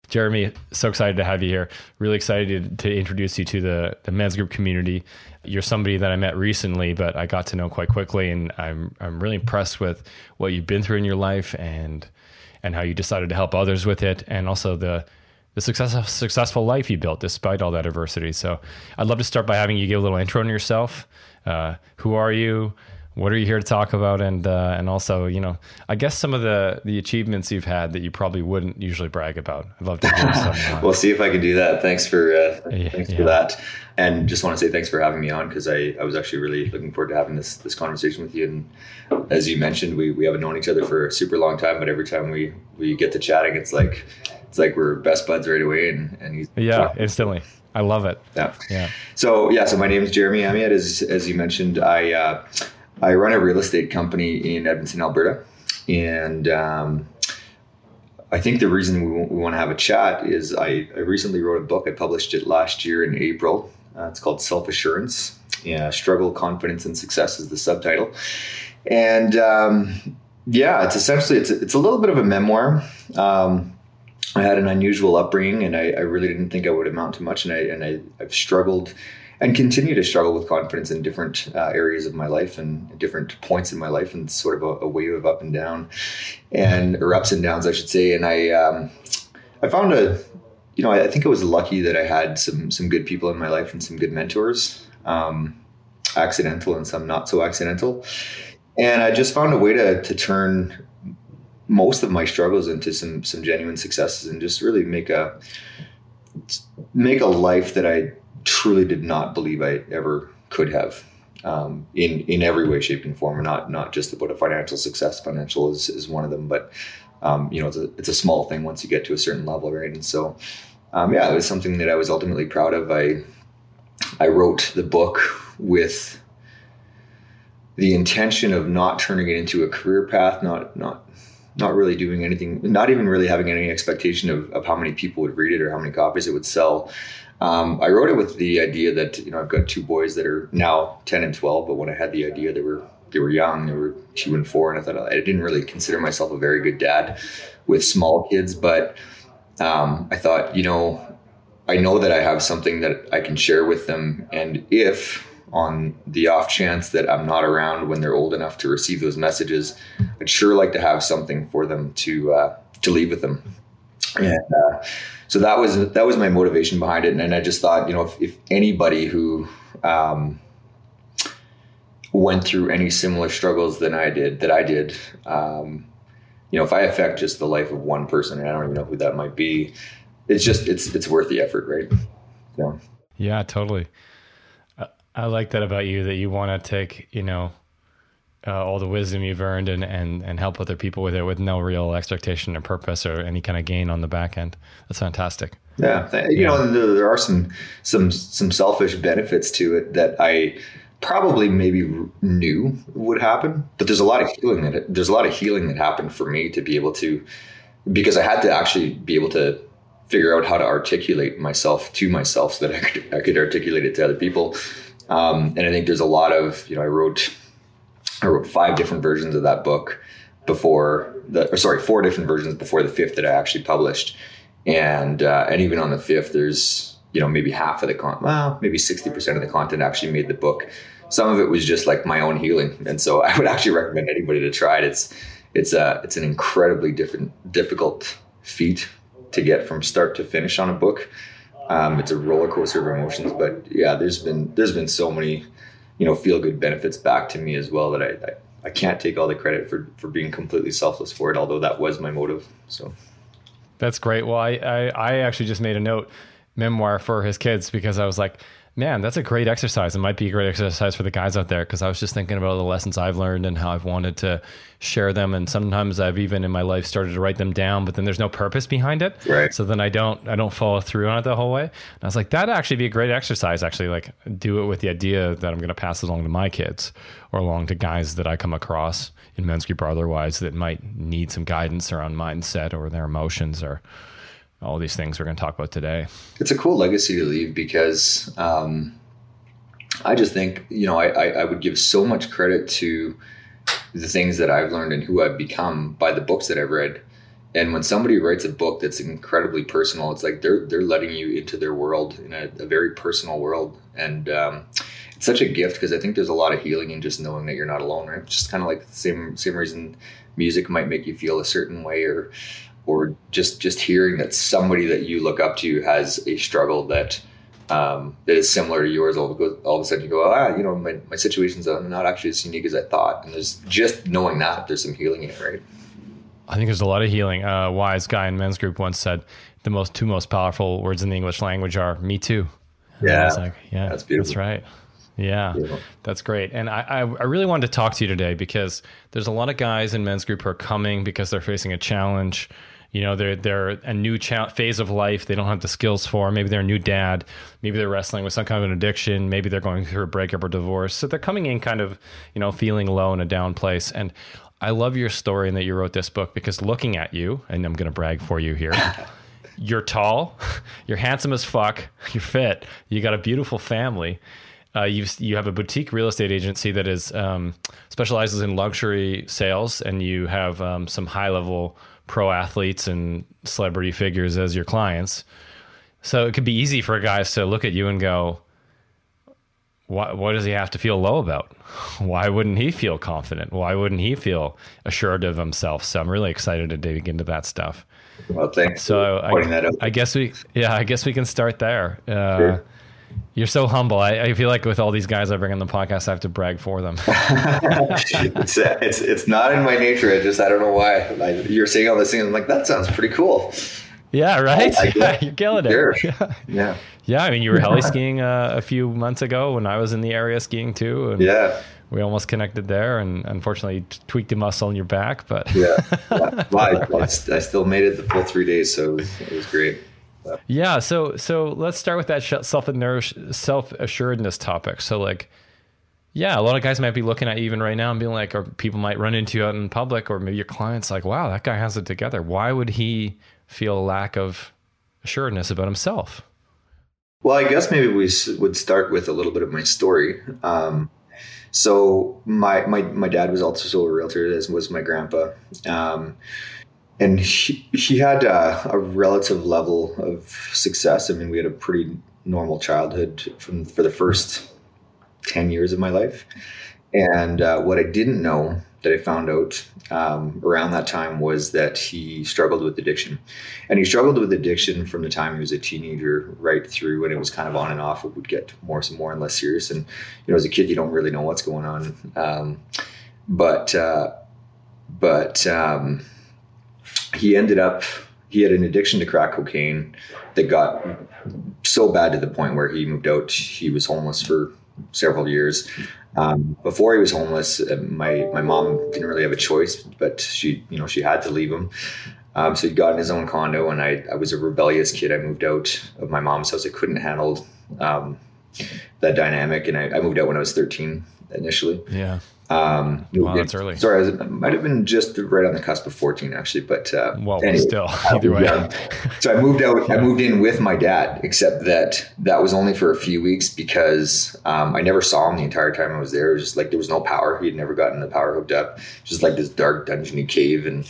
Jeremy, so excited to have you here. Really excited to introduce you to the men's group community. You're somebody that I met recently, but I got to know quite quickly, and I'm really impressed with what you've been through in your life and how you decided to help others with it, and also the successful life you built despite all that adversity. So I'd love to start by having you give a little intro on yourself. Who are you? What are you here to talk about? And also, I guess some of the achievements you've had that you probably wouldn't usually brag about. I'd love to hear some. We'll see if I can do that. Thanks for that. And just want to say thanks for having me on, because I was actually really looking forward to having this conversation with you. And as you mentioned, we haven't known each other for a super long time, but every time we get to chatting, it's like we're best buds right away. And he's instantly. I love it. Yeah. So my name is Jeremy Amiet. As you mentioned, I run a real estate company in Edmonton, Alberta. And I think the reason we want to have a chat is I recently wrote a book. I published it last year in April. It's called Self-Assurance. Struggle, Confidence, and Success is the subtitle. And it's essentially, it's a little bit of a memoir. I had an unusual upbringing, and I really didn't think I would amount to much. And I've struggled and continue to struggle with confidence in different areas of my life and different points in my life, and sort of a wave of up and down, or ups and downs, I should say. And I found I think I was lucky that I had some good people in my life and some good mentors, accidental and some not so accidental. And I just found a way to turn most of my struggles into some genuine successes, and just really make a life that I truly did not believe I ever could have, in every way, shape, and form. Not just about a financial success. Financial is one of them, but it's a small thing once you get to a certain level, right? And so, it was something that I was ultimately proud of. I wrote the book with the intention of not turning it into a career path, not really doing anything, not even really having any expectation of how many people would read it or how many copies it would sell. I wrote it with the idea that, I've got two boys that are now 10 and 12, but when I had the idea, they were young, they were 2 and 4. And I thought, I didn't really consider myself a very good dad with small kids, but I thought, I know that I have something that I can share with them. And if on the off chance that I'm not around when they're old enough to receive those messages, I'd sure like to have something for them to leave with them. And so that was my motivation behind it. And I just thought, if anybody who went through any similar struggles that I did, if I affect just the life of one person, and I don't even know who that might be, it's worth the effort, right? So. Yeah, totally. I like that about you, that you want to take, all the wisdom you've earned and help other people with it with no real expectation or purpose or any kind of gain on the back end. That's fantastic. Yeah. There are some selfish benefits to it that I probably maybe knew would happen, but there's a lot of healing that happened for me to be able to, because I had to actually be able to figure out how to articulate myself to myself so that I could articulate it to other people. And I think there's a lot of, I wrote 5 different versions of that book before 4 different versions before the 5th that I actually published. And even on the 5th, there's, maybe half of the content, maybe 60% of the content actually made the book. Some of it was just like my own healing. And so I would actually recommend anybody to try it. It's an incredibly difficult feat to get from start to finish on a book. It's a roller coaster of emotions, but yeah, there's been so many, feel good benefits back to me as well that I can't take all the credit for being completely selfless for it, although that was my motive. So that's great. Well, I actually just made a note memoir for his kids because I was like, man, that's a great exercise. It might be a great exercise for the guys out there, because I was just thinking about the lessons I've learned and how I've wanted to share them. And sometimes I've even in my life started to write them down, but then there's no purpose behind it. Right. So then I don't follow through on it the whole way. And I was like, that'd actually be a great exercise, actually, like do it with the idea that I'm going to pass it along to my kids or along to guys that I come across in men's group or otherwise that might need some guidance around mindset or their emotions or all these things we're going to talk about today. It's a cool legacy to leave because I just think, I would give so much credit to the things that I've learned and who I've become by the books that I've read. And when somebody writes a book that's incredibly personal, it's like they're letting you into their world, in a very personal world. And it's such a gift, because I think there's a lot of healing in just knowing that you're not alone, right? Just kind of like the same reason music might make you feel a certain way, or just hearing that somebody that you look up to has a struggle that is similar to yours. All of a sudden you go, my situation's not actually as unique as I thought. And there's just knowing that there's some healing in it, right? I think there's a lot of healing. A wise guy in men's group once said the two most powerful words in the English language are "me too." And yeah, I was like, yeah, that's beautiful. That's right. Yeah, that's great. And I really wanted to talk to you today because there's a lot of guys in men's group who are coming because they're facing a challenge. You know, they're a new phase of life they don't have the skills for. Maybe they're a new dad. Maybe they're wrestling with some kind of an addiction. Maybe they're going through a breakup or divorce. So they're coming in kind of, feeling low in a down place. And I love your story and that you wrote this book, because looking at you, and I'm going to brag for you here, you're tall, you're handsome as fuck, you're fit, you got a beautiful family. You have a boutique real estate agency that is specializes in luxury sales, and you have some high level pro athletes and celebrity figures as your clients. So it could be easy for guys to look at you and go, what does he have to feel low about? Why wouldn't he feel confident? Why wouldn't he feel assured of himself? So I'm really excited to dig into that stuff. Well, thanks. So for pointing that out. I guess we can start there. Sure. You're so humble. I feel like with all these guys I bring on the podcast, I have to brag for them. It's not in my nature. I don't know why. You're saying all this thing. I'm like, that sounds pretty cool. Yeah, right? You're killing it. Sure. Yeah. Yeah, I mean, you were heli skiing a few months ago when I was in the area skiing too. And yeah. We almost connected there, and unfortunately tweaked a muscle in your back. But yeah. I still made it the full 3 days, so it was great. Yeah, so let's start with that self-assuredness topic. So a lot of guys might be looking at you even right now and being like, or people might run into you out in public, or maybe your clients like, wow, that guy has it together. Why would he feel a lack of assuredness about himself? Well, I guess maybe we would start with a little bit of my story. So my dad was also a realtor, as was my grandpa. And he had a relative level of success. I mean, we had a pretty normal childhood for the first 10 years of my life. And what I didn't know that I found out around that time was that he struggled with addiction. And he struggled with addiction from the time he was a teenager right through, and it was kind of on and off. It would get more and less serious. And, as a kid, you don't really know what's going on. But he had an addiction to crack cocaine that got so bad to the point where he moved out. He was homeless for several years. Before he was homeless, my mom didn't really have a choice, but she had to leave him. So he got in his own condo, and I was a rebellious kid. I moved out of my mom's house. I couldn't handle that dynamic, and I moved out when I was 13 initially. Yeah. Wow, that's early. Sorry, I might have been just right on the cusp of 14, actually. But anyway, still, either way. So I moved out. I moved in with my dad, except that was only for a few weeks, because I never saw him the entire time I was there. It was just like there was no power. He had never gotten the power hooked up. Just like this dark dungeony cave, and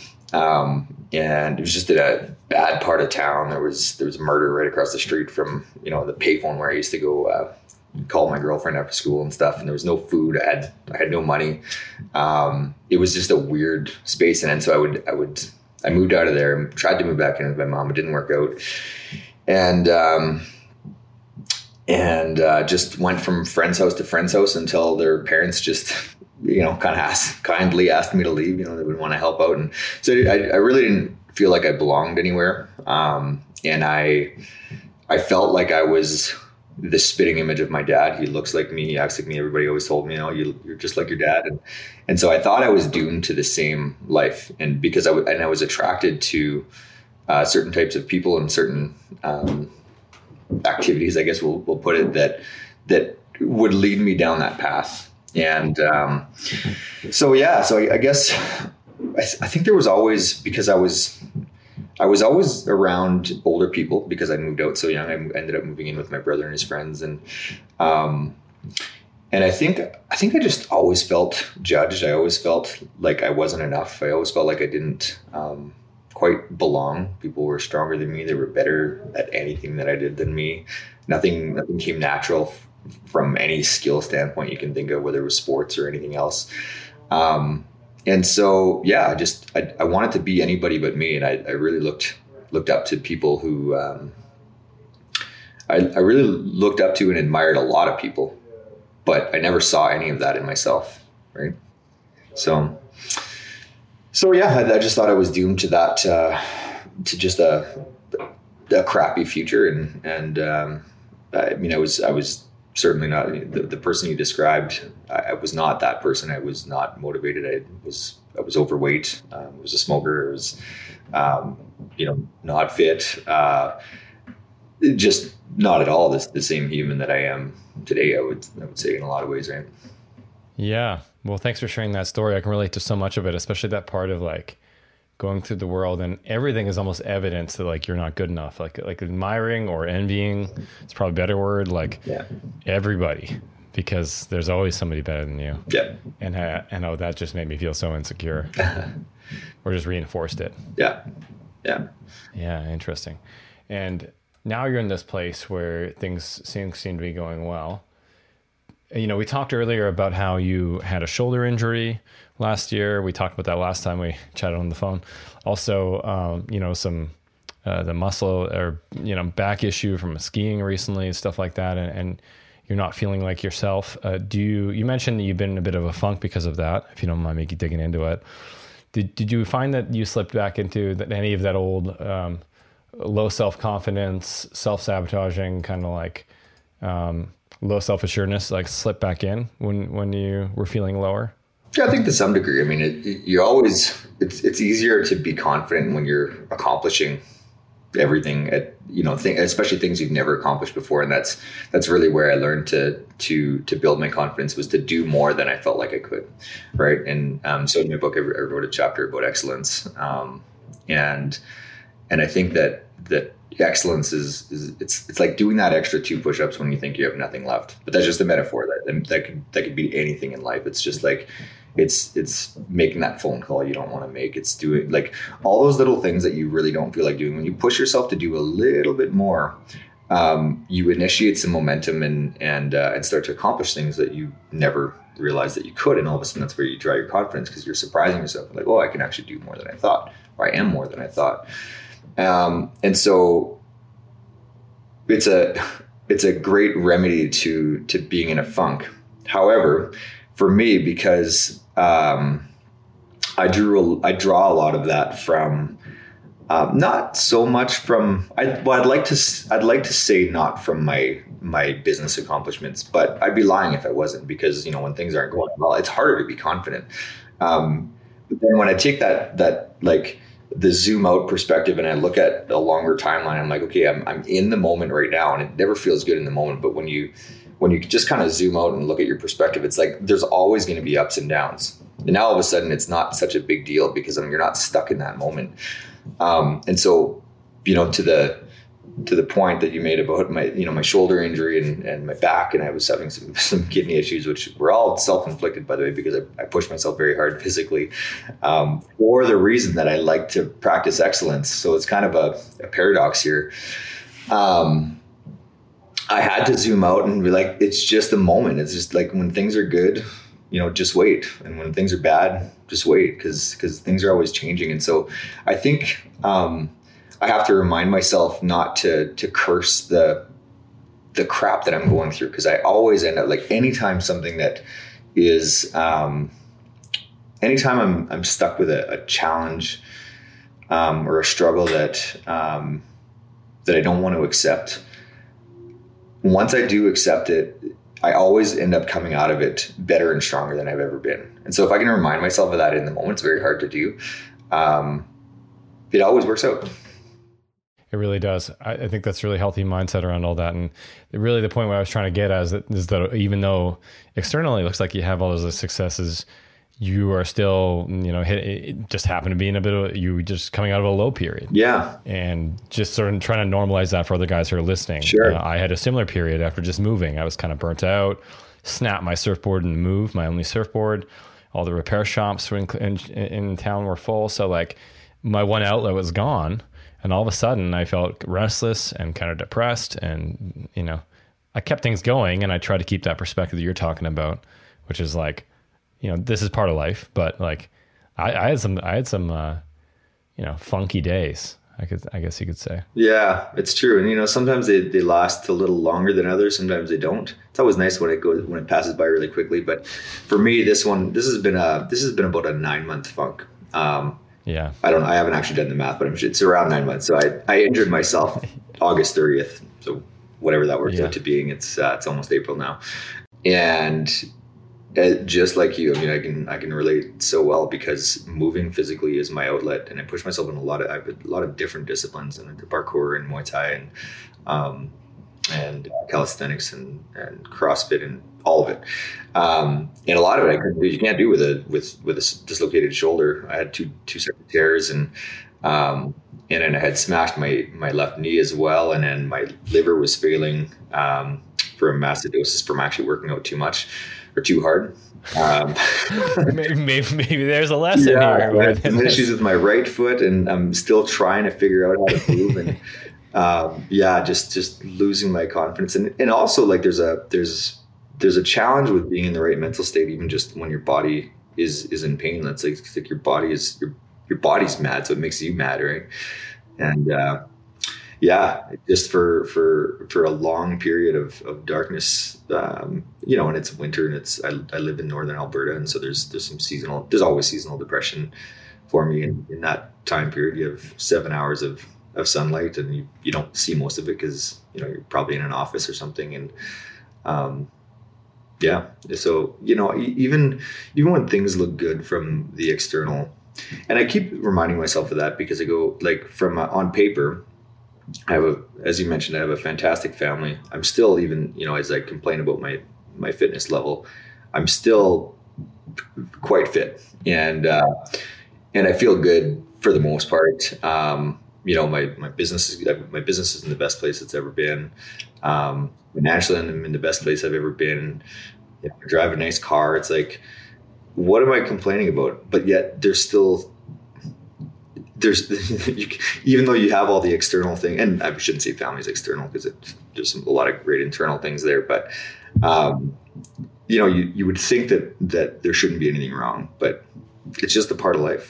it was just in a bad part of town. There was a murder right across the street from the payphone where I used to go. Call my girlfriend after school and stuff, and there was no food. I had no money. It was just a weird space, and then so I moved out of there and tried to move back in with my mom. It didn't work out, and just went from friend's house to friend's house until their parents just kindly asked me to leave. They would want to help out, and so I really didn't feel like I belonged anywhere. And I felt like I was the spitting image of my dad. He looks like me, he acts like me. Everybody always told me, you're just like your dad. And so I thought I was doomed to the same life. And because I was attracted to certain types of people and certain activities, I guess we'll put it, that would lead me down that path. And so I guess I think there was always, because I was always around older people because I moved out so young. I ended up moving in with my brother and his friends. And I think I just always felt judged. I always felt like I wasn't enough. I always felt like I didn't quite belong. People were stronger than me. They were better at anything that I did than me. Nothing came natural from any skill standpoint you can think of, whether it was sports or anything else. And so, yeah, I wanted to be anybody but me. And I really looked up to people who, I really looked up to and admired a lot of people, but I never saw any of that in myself. Right. So yeah, I just thought I was doomed to that, to just a crappy future. And I mean, I was certainly not the person you described. I was not that person. I was not motivated. I was overweight. I was a smoker. I was, not fit. Just not at all the same human that I am today. I would say in a lot of ways, right? Yeah. Well, thanks for sharing that story. I can relate to so much of it, especially that part of like going through the world and everything is almost evidence that like you're not good enough. Like admiring or envying, it's probably a better word. Like everybody, because there's always somebody better than you. Yeah. And that just made me feel so insecure, or just reinforced it. Yeah. Yeah. Yeah. Interesting. And now you're in this place where things seem to be going well. You know, we talked earlier about how you had a shoulder injury last year. We talked about that last time we chatted on the phone. Also, some the muscle or back issue from skiing recently, stuff like that, and you're not feeling like yourself. You mentioned that you've been in a bit of a funk because of that? If you don't mind me digging into it, did you find that you slipped back into any of that old low self-confidence, self-sabotaging kind of like low self-assuredness, like slip back in when you were feeling lower? Yeah, I think to some degree. I mean, it's easier to be confident when you're accomplishing everything at, especially things you've never accomplished before. And that's really where I learned to build my confidence, was to do more than I felt like I could. Right. And so in my book, I wrote a chapter about excellence. And I think that excellence is it's like doing that extra 2 push-ups when you think you have nothing left. But that's just a metaphor that could be anything in life. It's just like it's making that phone call you don't want to make. It's doing like all those little things that you really don't feel like doing. When you push yourself to do a little bit more, you initiate some momentum and start to accomplish things that you never realized that you could. And all of a sudden that's where you draw your confidence, because you're surprising yourself. Like, oh, I can actually do more than I thought, or I am more than I thought. And so it's a great remedy to being in a funk. However, for me, because I draw a lot of that from not so much from I'd like to say not from my business accomplishments, but I'd be lying if I wasn't, because when things aren't going well, it's harder to be confident. But then when I take that like the zoom out perspective and I look at a longer timeline, I'm like, okay, I'm in the moment right now, and it never feels good in the moment. But when you just kind of zoom out and look at your perspective, it's like there's always going to be ups and downs. And now all of a sudden it's not such a big deal, because you're not stuck in that moment. And so, to the point that you made about my shoulder injury and my back, and I was having some kidney issues, which were all self-inflicted, by the way, because I pushed myself very hard physically, for the reason that I like to practice excellence. So it's kind of a paradox here. I had to zoom out and be like, it's just a moment. It's just like when things are good, just wait. And when things are bad, just wait, because things are always changing. And so I think, I have to remind myself not to curse the crap that I'm going through, because I always end up like anytime something that is anytime I'm stuck with a challenge or a struggle that I don't want to accept. Once I do accept it, I always end up coming out of it better and stronger than I've ever been. And so if I can remind myself of that in the moment, it's very hard to do. It always works out. It really does. I think that's a really healthy mindset around all that. And really the point where I was trying to get at is that even though externally it looks like you have all those successes, you are still, it just happened to be in a bit of, you just coming out of a low period. Yeah. And just sort of trying to normalize that for other guys who are listening. Sure. I had a similar period after just moving. I was kind of burnt out, snapped my surfboard and moved, my only surfboard. All the repair shops in town were full. So like, my one outlet was gone. And all of a sudden I felt restless and kind of depressed. And, you know, I kept things going, and I tried to keep that perspective that you're talking about, which is like, you know, this is part of life, but like I had some, you know, funky days, I guess you could say. Yeah, it's true. And, you know, sometimes they last a little longer than others. Sometimes they don't. It's always nice when it passes by really quickly. But for me, this has been about a 9-month funk. Yeah. I haven't actually done the math, but it's around 9 months. So I injured myself August 30th. So whatever that works out to being, it's almost April now. And just like you, I mean, I can relate so well, because moving physically is my outlet, and I push myself in I have a lot of different disciplines, and parkour and Muay Thai and calisthenics and CrossFit and all of it. And a lot of it you can't do with a dislocated shoulder. I had two separate tears, and then I had smashed my left knee as well, and then my liver was failing from acidosis from actually working out too much or too hard. Maybe there's a lesson here. I had some issues with my right foot, and I'm still trying to figure out how to move. And just losing my confidence, and also like there's a challenge with being in the right mental state, even just when your body is in pain. That's like your body's mad, so it makes you mad, right? And just for a long period of darkness, you know, and it's winter, and I live in northern Alberta, and so there's always seasonal depression for me. And in that time period, you have 7 hours of sunlight, and you don't see most of it because, you know, you're probably in an office or something. And so, you know, even when things look good from the external, and I keep reminding myself of that, because I go, like, from on paper, as you mentioned, I have a fantastic family. I'm still, even, you know, as I complain about my fitness level, I'm still quite fit, and I feel good for the most part. You know, my business is in the best place it's ever been. Financially, I'm in the best place I've ever been. You know, I drive a nice car. It's like, what am I complaining about? But yet there's even though you have all the external thing, and I shouldn't say family's external, because there's a lot of great internal things there, but you know, you would think that there shouldn't be anything wrong, but it's just a part of life.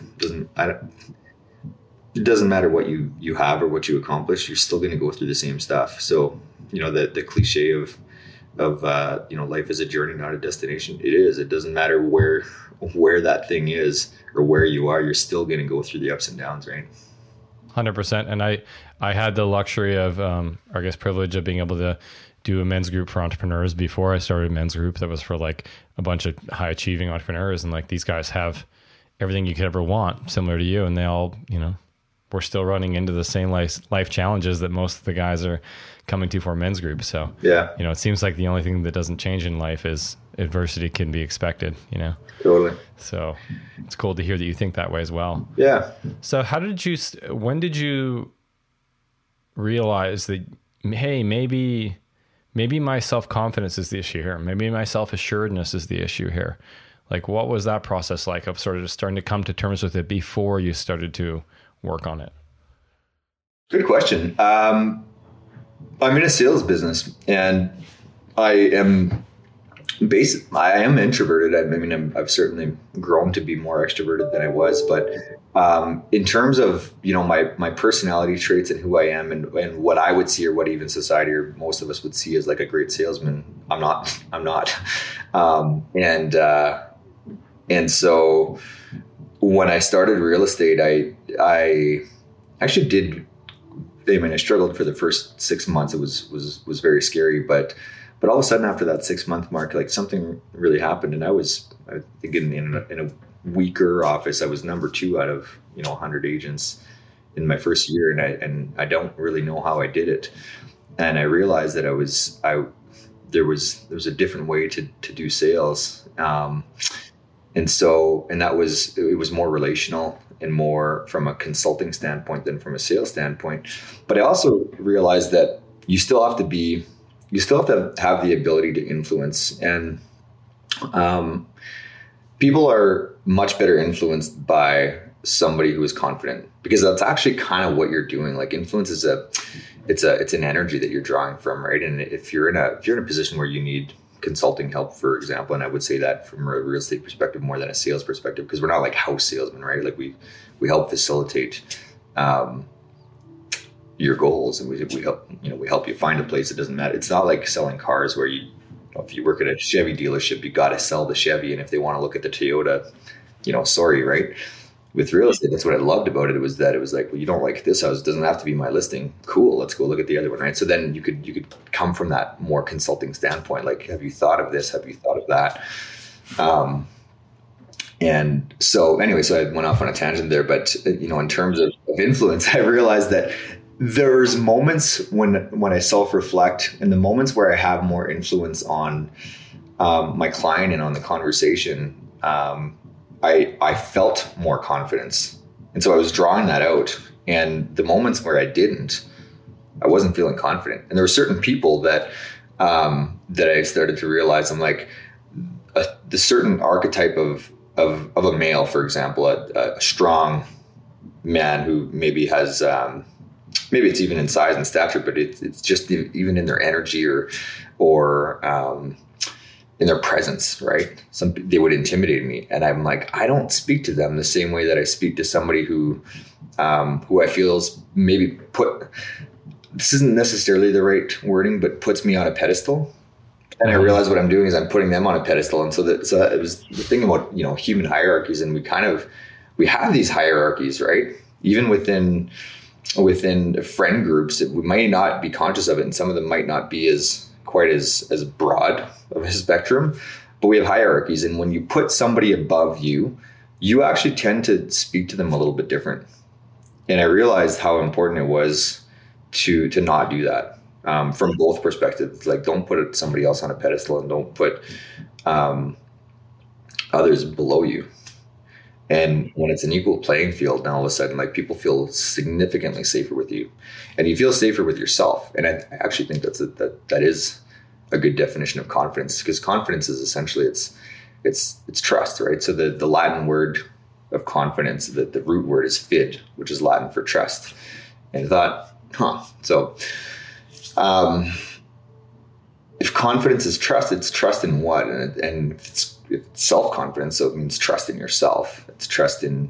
It doesn't matter what you have or what you accomplish, you're still going to go through the same stuff. So, you know, the cliche of you know, life is a journey, not a destination. It is. It doesn't matter where that thing is or where you are, you're still going to go through the ups and downs, right? 100%. And I had the luxury of, I guess, privilege of being able to do a men's group for entrepreneurs before I started a men's group that was for like a bunch of high achieving entrepreneurs. And like, these guys have everything you could ever want, similar to you. And they all, you know, we're still running into the same life challenges that most of the guys are coming to for a men's group. So, yeah, you know, it seems like the only thing that doesn't change in life is adversity can be expected, you know? Totally. So it's cool to hear that you think that way as well. Yeah. So when did you realize that, hey, maybe my self-confidence is the issue here. Maybe my self-assuredness is the issue here. Like, what was that process like of sort of just starting to come to terms with it before you started to work on it? Good question. I'm in a sales business, and I am introverted. I mean, I've certainly grown to be more extroverted than I was, but in terms of, you know, my personality traits and who I am and what I would see, or what even society or most of us would see as like a great salesman, I'm not. And so when I started real estate, I actually did. I mean, I struggled for the first 6 months. It was very scary, but all of a sudden after that 6-month mark, like, something really happened, and I think in a weaker office, I was number 2 out of, you know, 100 agents in my first year, and I don't really know how I did it, and I realized that there was a different way to do sales, and it was more relational and more from a consulting standpoint than from a sales standpoint. But I also realized that you still have to have the ability to influence, and people are much better influenced by somebody who is confident, because that's actually kind of what you're doing. Like influence is it's an energy that you're drawing from, right? And if you're in a position where you need consulting help, for example, and I would say that from a real estate perspective more than a sales perspective, because we're not like house salesmen, right? Like we help facilitate your goals, and we help you find a place. It doesn't matter. It's not like selling cars where if you work at a Chevy dealership, you got to sell the Chevy, and if they want to look at the Toyota, sorry, right? With real estate, that's what I loved about it, was that it was like, well, you don't like this house, it doesn't have to be my listing. Cool, let's go look at the other one, right? So then you could come from that more consulting standpoint. Like, have you thought of this? Have you thought of that? And so anyway, so I went off on a tangent there, but in terms of influence, I realized that there's moments when I self-reflect, and the moments where I have more influence on my client and on the conversation, I felt more confidence. And so I was drawing that out. And the moments where I wasn't feeling confident. And there were certain people that I started to realize, I'm like, the certain archetype of a male, for example, a strong man who maybe has, maybe it's even in size and stature, but it's just even in their energy or in their presence, right? They would intimidate me. And I'm like, I don't speak to them the same way that I speak to somebody who I feel is maybe this isn't necessarily the right wording, but puts me on a pedestal. And I realize what I'm doing is I'm putting them on a pedestal. And so it was the thing about, human hierarchies, and we have these hierarchies, right? Even within friend groups, we might not be conscious of it, and some of them might not be quite as broad of a spectrum, but we have hierarchies. And when you put somebody above you, you actually tend to speak to them a little bit different. And I realized how important it was to not do that, from both perspectives. Like, don't put somebody else on a pedestal, and don't put others below you. And when it's an equal playing field, now all of a sudden, like, people feel significantly safer with you, and you feel safer with yourself. And I actually think that is a good definition of confidence, because confidence is essentially it's trust, right? So the Latin word of confidence, the root word is fid, which is Latin for trust. And I thought, so if confidence is trust, it's trust in what? And it's self-confidence, so it means trust in yourself. It's trust in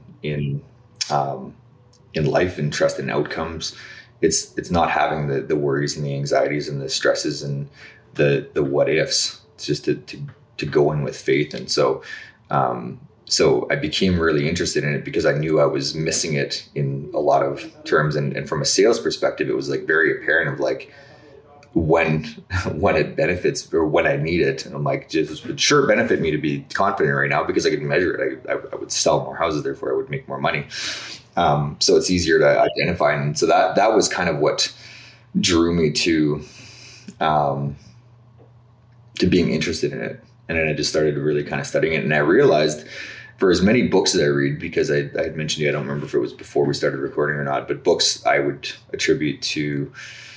life, and trust in outcomes. It's not having the worries and the anxieties and the stresses and the what ifs. It's just to go in with faith. And so I became really interested in it because I knew I was missing it in a lot of terms. And from a sales perspective, it was like very apparent of like when it benefits or when I need it. And I'm like, it would sure benefit me to be confident right now because I could measure it. I would sell more houses, therefore I would make more money. So it's easier to identify. And so that was kind of what drew me to being interested in it. And then I just started really kind of studying it. And I realized, for as many books as I read, because I had mentioned to you, I don't remember if it was before we started recording or not, but books I would attribute to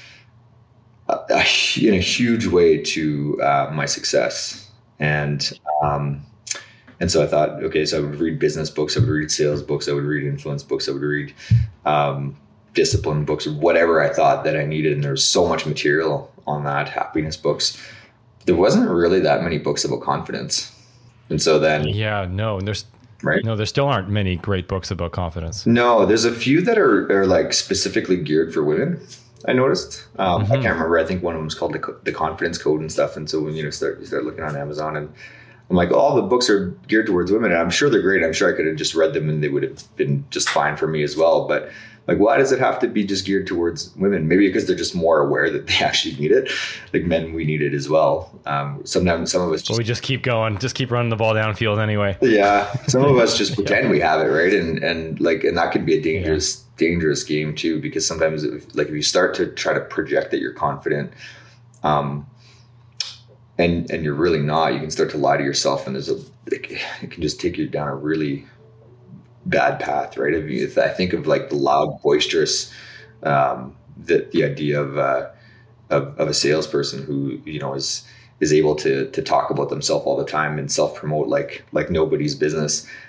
in a huge way to my success. And so I thought, okay, so I would read business books, I would read sales books, I would read influence books, I would read discipline books, or whatever I thought that I needed. And there was so much material on that, happiness books. There wasn't really that many books about confidence. And so then... and there still aren't many great books about confidence. No, there's a few that are like specifically geared for women, I noticed. I can't remember. I think one of them is called the Confidence Code and stuff. And so when you start looking on Amazon, and I'm like, all the books are geared towards women, and I'm sure they're great. I'm sure I could have just read them and they would have been just fine for me as well. But like, why does it have to be just geared towards women? Maybe because they're just more aware that they actually need it. Like men, we need it as well. Sometimes some of us we just keep going, just keep running the ball downfield anyway. Yeah. Some of us just pretend we have it, right? And that could be a dangerous game too, because sometimes if you start to try to project that you're confident, and you're really not, you can start to lie to yourself, and it can just take you down a really bad path, right? If I think of like the loud, boisterous, the idea of a salesperson who is able to talk about themselves all the time and self promote like nobody's business.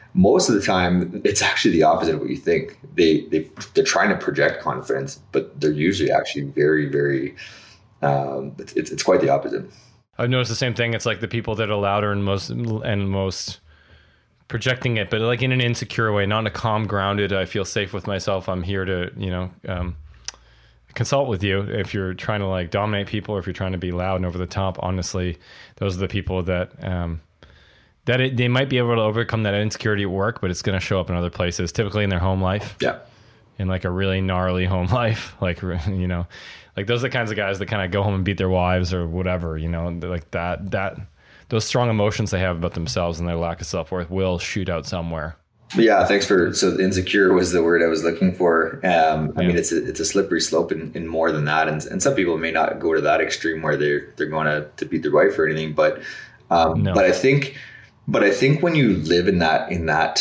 most of the time it's actually the opposite of what you think. They're trying to project confidence, but they're usually actually very, very, it's quite the opposite. I've noticed the same thing. It's like the people that are louder and most projecting it, but like in an insecure way, not in a calm, grounded, I feel safe with myself, I'm here to, consult with you. If you're trying to like dominate people, or if you're trying to be loud and over the top, honestly, those are the people that they might be able to overcome that insecurity at work, but it's going to show up in other places, typically in their home life. Yeah. In like a really gnarly home life. Like, like those are the kinds of guys that kind of go home and beat their wives or whatever, like that those strong emotions they have about themselves and their lack of self-worth will shoot out somewhere. Yeah, thanks so insecure was the word I was looking for. I mean, it's a slippery slope in more than that. And some people may not go to that extreme where they're going to beat their wife or anything. But, no. but I think when you live in that,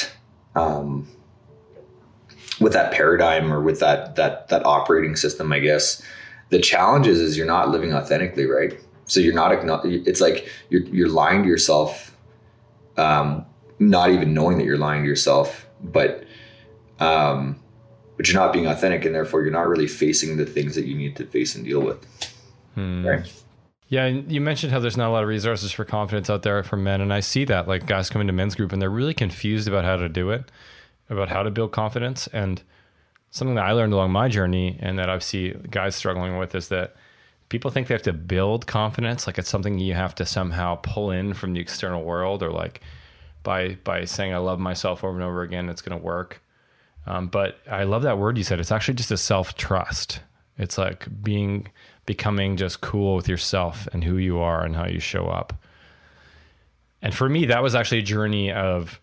with that paradigm or with that operating system, I guess the challenge is you're not living authentically, right? So you're not, it's like you're lying to yourself, not even knowing that you're lying to yourself, but you're not being authentic, and therefore you're not really facing the things that you need to face and deal with. Right. Yeah. And you mentioned how there's not a lot of resources for confidence out there for men. And I see that, like, guys come into men's group and they're really confused about how to do it, about how to build confidence. And something that I learned along my journey and that I see guys struggling with is that people think they have to build confidence. Like it's something you have to somehow pull in from the external world, or like by saying, I love myself over and over again, it's going to work. But I love that word you said. It's actually just a self-trust. It's like becoming just cool with yourself and who you are and how you show up. And for me, that was actually a journey of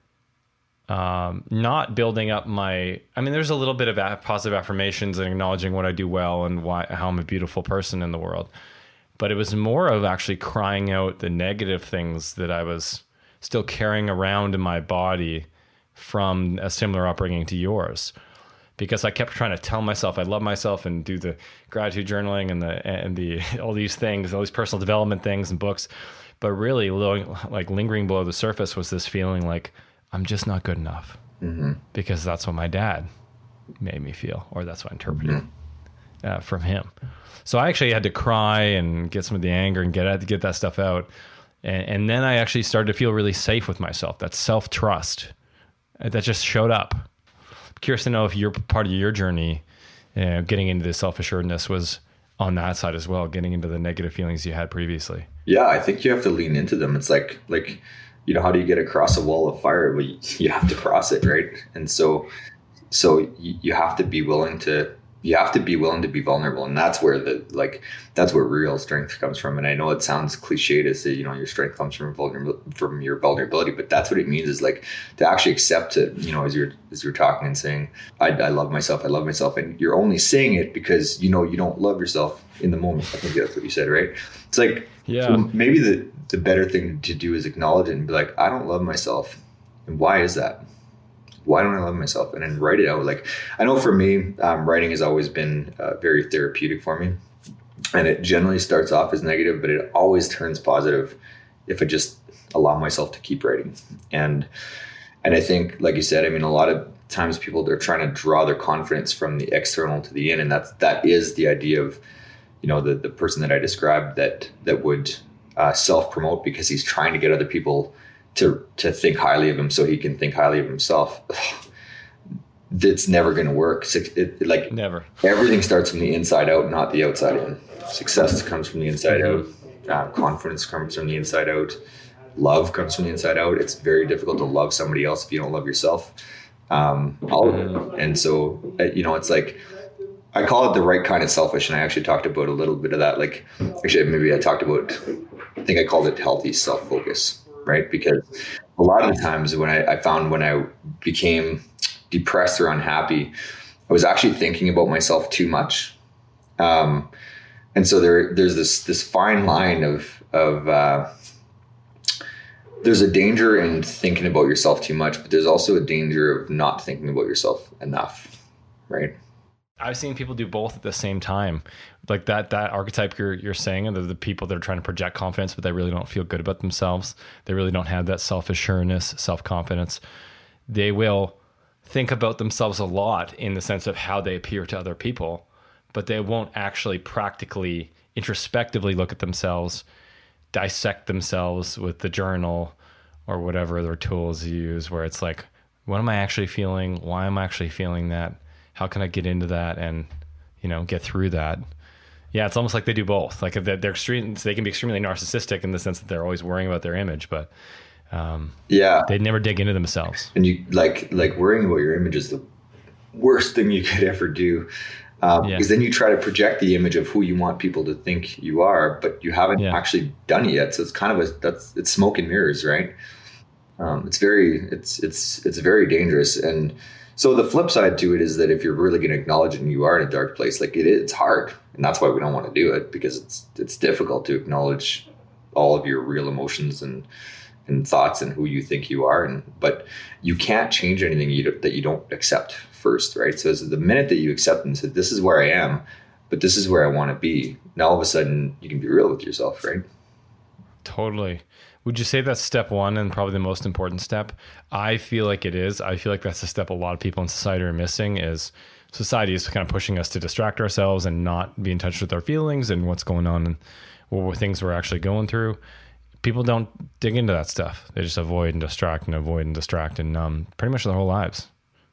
not building up there's a little bit of positive affirmations and acknowledging what I do well and how I'm a beautiful person in the world. But it was more of actually crying out the negative things that I was still carrying around in my body from a similar upbringing to yours. Because I kept trying to tell myself I love myself and do the gratitude journaling and the all these things, all these personal development things and books. But really, like lingering below the surface was this feeling like I'm just not good enough, because that's what my dad made me feel, or that's what I interpreted from him. So I actually had to cry and get some of the anger and get that stuff out. And then I actually started to feel really safe with myself. That self-trust that just showed up. I'm curious to know if part of your journey, getting into this self-assuredness was on that side as well, getting into the negative feelings you had previously. Yeah, I think you have to lean into them. It's like, how do you get across a wall of fire? Well, you have to cross it, right? And so you have to be willing to be vulnerable. And that's where that's where real strength comes from. And I know it sounds cliche to say, your strength comes from your vulnerability, but that's what it means, is like to actually accept it, as you're talking and saying, I love myself. And you're only saying it because, you don't love yourself in the moment. I think that's what you said, right? It's like, so maybe the better thing to do is acknowledge it and be like, I don't love myself. And why is that? Why don't I love myself? And then write it out. Like, I know for me, writing has always been very therapeutic for me. And it generally starts off as negative, but it always turns positive if I just allow myself to keep writing. And I think, like you said, a lot of times people, they're trying to draw their confidence from the external to the in. And that is the idea of, the person that I described that would self-promote because he's trying to get other people to think highly of him so he can think highly of himself. That's never going to work. Never. Everything starts from the inside out, not the outside in. Success comes from the inside out. Confidence comes from the inside out. Love comes from the inside out. It's very difficult to love somebody else if you don't love yourself. All of it. And so, it's like, I call it the right kind of selfish. And I actually talked about a little bit of that. Like, actually, maybe I think I called it healthy self-focus. Right? Because a lot of the times when I found when I became depressed or unhappy, I was actually thinking about myself too much. And so there's this fine line of there's a danger in thinking about yourself too much, but there's also a danger of not thinking about yourself enough. Right? I've seen people do both at the same time. Like that archetype you're saying, and the people that are trying to project confidence, but they really don't feel good about themselves. They really don't have that self-assuredness, self-confidence. they will think about themselves a lot in the sense of how they appear to other people, but they won't actually practically, introspectively look at themselves, dissect themselves with the journal or whatever other tools you use, where it's like, what am I actually feeling? Why am I actually feeling that? How can I get into that and, get through that? Yeah, it's almost like they do both. Like they're extreme, they can be extremely narcissistic in the sense that they're always worrying about their image, but they never dig into themselves. And you like worrying about your image is the worst thing you could ever do, because then you try to project the image of who you want people to think you are, but you haven't actually done it yet. So it's kind of it's smoke and mirrors, right? It's very dangerous. And so the flip side to it is that if you're really going to acknowledge it and you are in a dark place, like it's hard, and that's why we don't want to do it, because it's difficult to acknowledge all of your real emotions and thoughts and who you think you are. But you can't change anything that you don't accept first, right? So the minute that you accept and say, this is where I am, but this is where I want to be, now all of a sudden you can be real with yourself, right? Totally. Would you say that's step one and probably the most important step? I feel like it is. I feel like that's the step a lot of people in society are missing. Is society is kind of pushing us to distract ourselves and not be in touch with our feelings and what's going on and what things we're actually going through. People don't dig into that stuff. They just avoid and distract and numb pretty much their whole lives.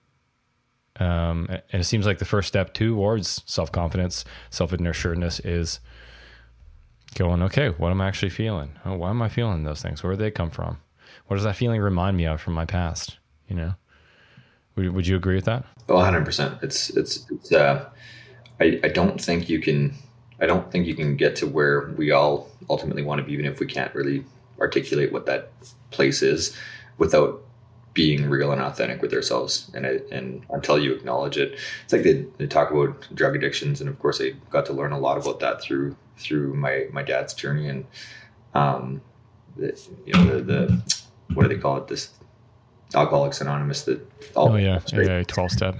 And it seems like the first step towards self-confidence, self-assuredness is going, okay, what am I actually feeling? Oh, why am I feeling those things? Where do they come from? What does that feeling remind me of from my past? Would you agree with that? Oh, 100%. It's I don't think you can get to where we all ultimately want to be, even if we can't really articulate what that place is, without being real and authentic with ourselves. And until you acknowledge it, it's like they talk about drug addictions, and of course I got to learn a lot about that through my dad's journey, and the what do they call it? This Alcoholics Anonymous. 12 step.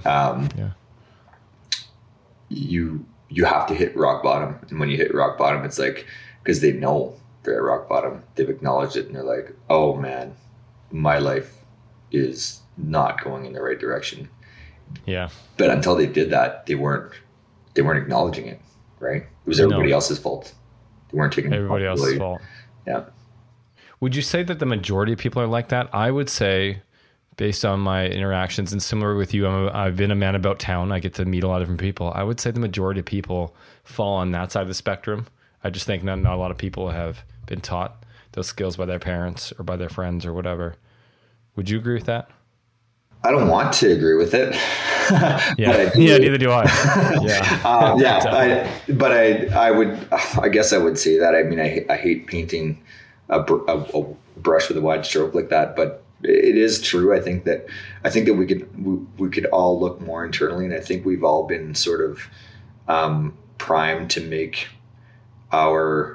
You have to hit rock bottom, and when you hit rock bottom, it's like, because they know they're at rock bottom, they've acknowledged it, and they're like, oh man, my life is not going in the right direction. Yeah. But until they did that, they weren't acknowledging it, right? It was everybody else's fault. They weren't taking everybody else's fault. Yeah. Would you say that the majority of people are like that? I would say, based on my interactions, and similar with you, I've been a man about town. I get to meet a lot of different people. I would say the majority of people fall on that side of the spectrum. I just think not a lot of people have been taught those skills by their parents or by their friends or whatever. Would you agree with that? I don't want to agree with it. Neither do I. I guess I would say that. I mean, I hate painting a brush with a wide stroke like that, but it is true. I think that we could all look more internally, and I think we've all been sort of primed to make our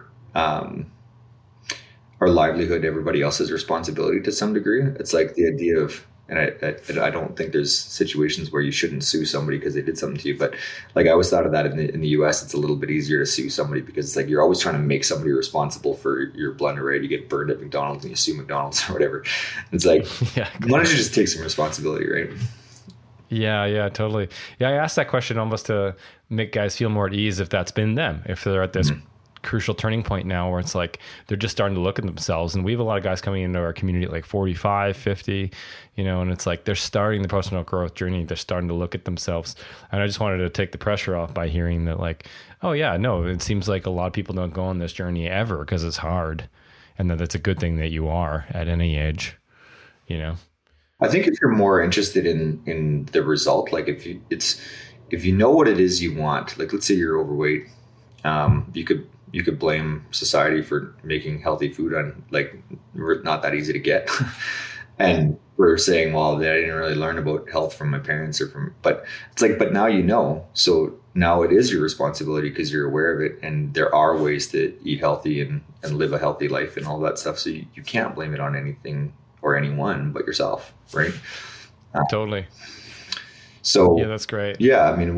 livelihood everybody else's responsibility to some degree. It's like the idea of, and I don't think there's situations where you shouldn't sue somebody because they did something to you, but like I always thought of that in the US, it's a little bit easier to sue somebody because it's like you're always trying to make somebody responsible for your blunder, right? You get burned at McDonald's and you sue McDonald's or whatever. It's like, why don't you just take some responsibility, right? Yeah, totally. Yeah, I asked that question almost to make guys feel more at ease if that's been them, if they're at this crucial turning point now where it's like they're just starting to look at themselves. And we have a lot of guys coming into our community at like 45, 50, and it's like they're starting the personal growth journey. They're starting to look at themselves. And I just wanted to take the pressure off by hearing that, like, oh yeah, no, it seems like a lot of people don't go on this journey ever because it's hard, and that it's a good thing that you are at any age, I think if you're more interested in the result, like if you know what it is you want, like let's say you're overweight, you could blame society for making healthy food on like not that easy to get. And we're saying, well, I didn't really learn about health from my parents but it's like, but now so now it is your responsibility because you're aware of it. And there are ways to eat healthy and live a healthy life and all that stuff. So you can't blame it on anything or anyone but yourself. Right. Totally. So yeah, that's great. Yeah. I mean,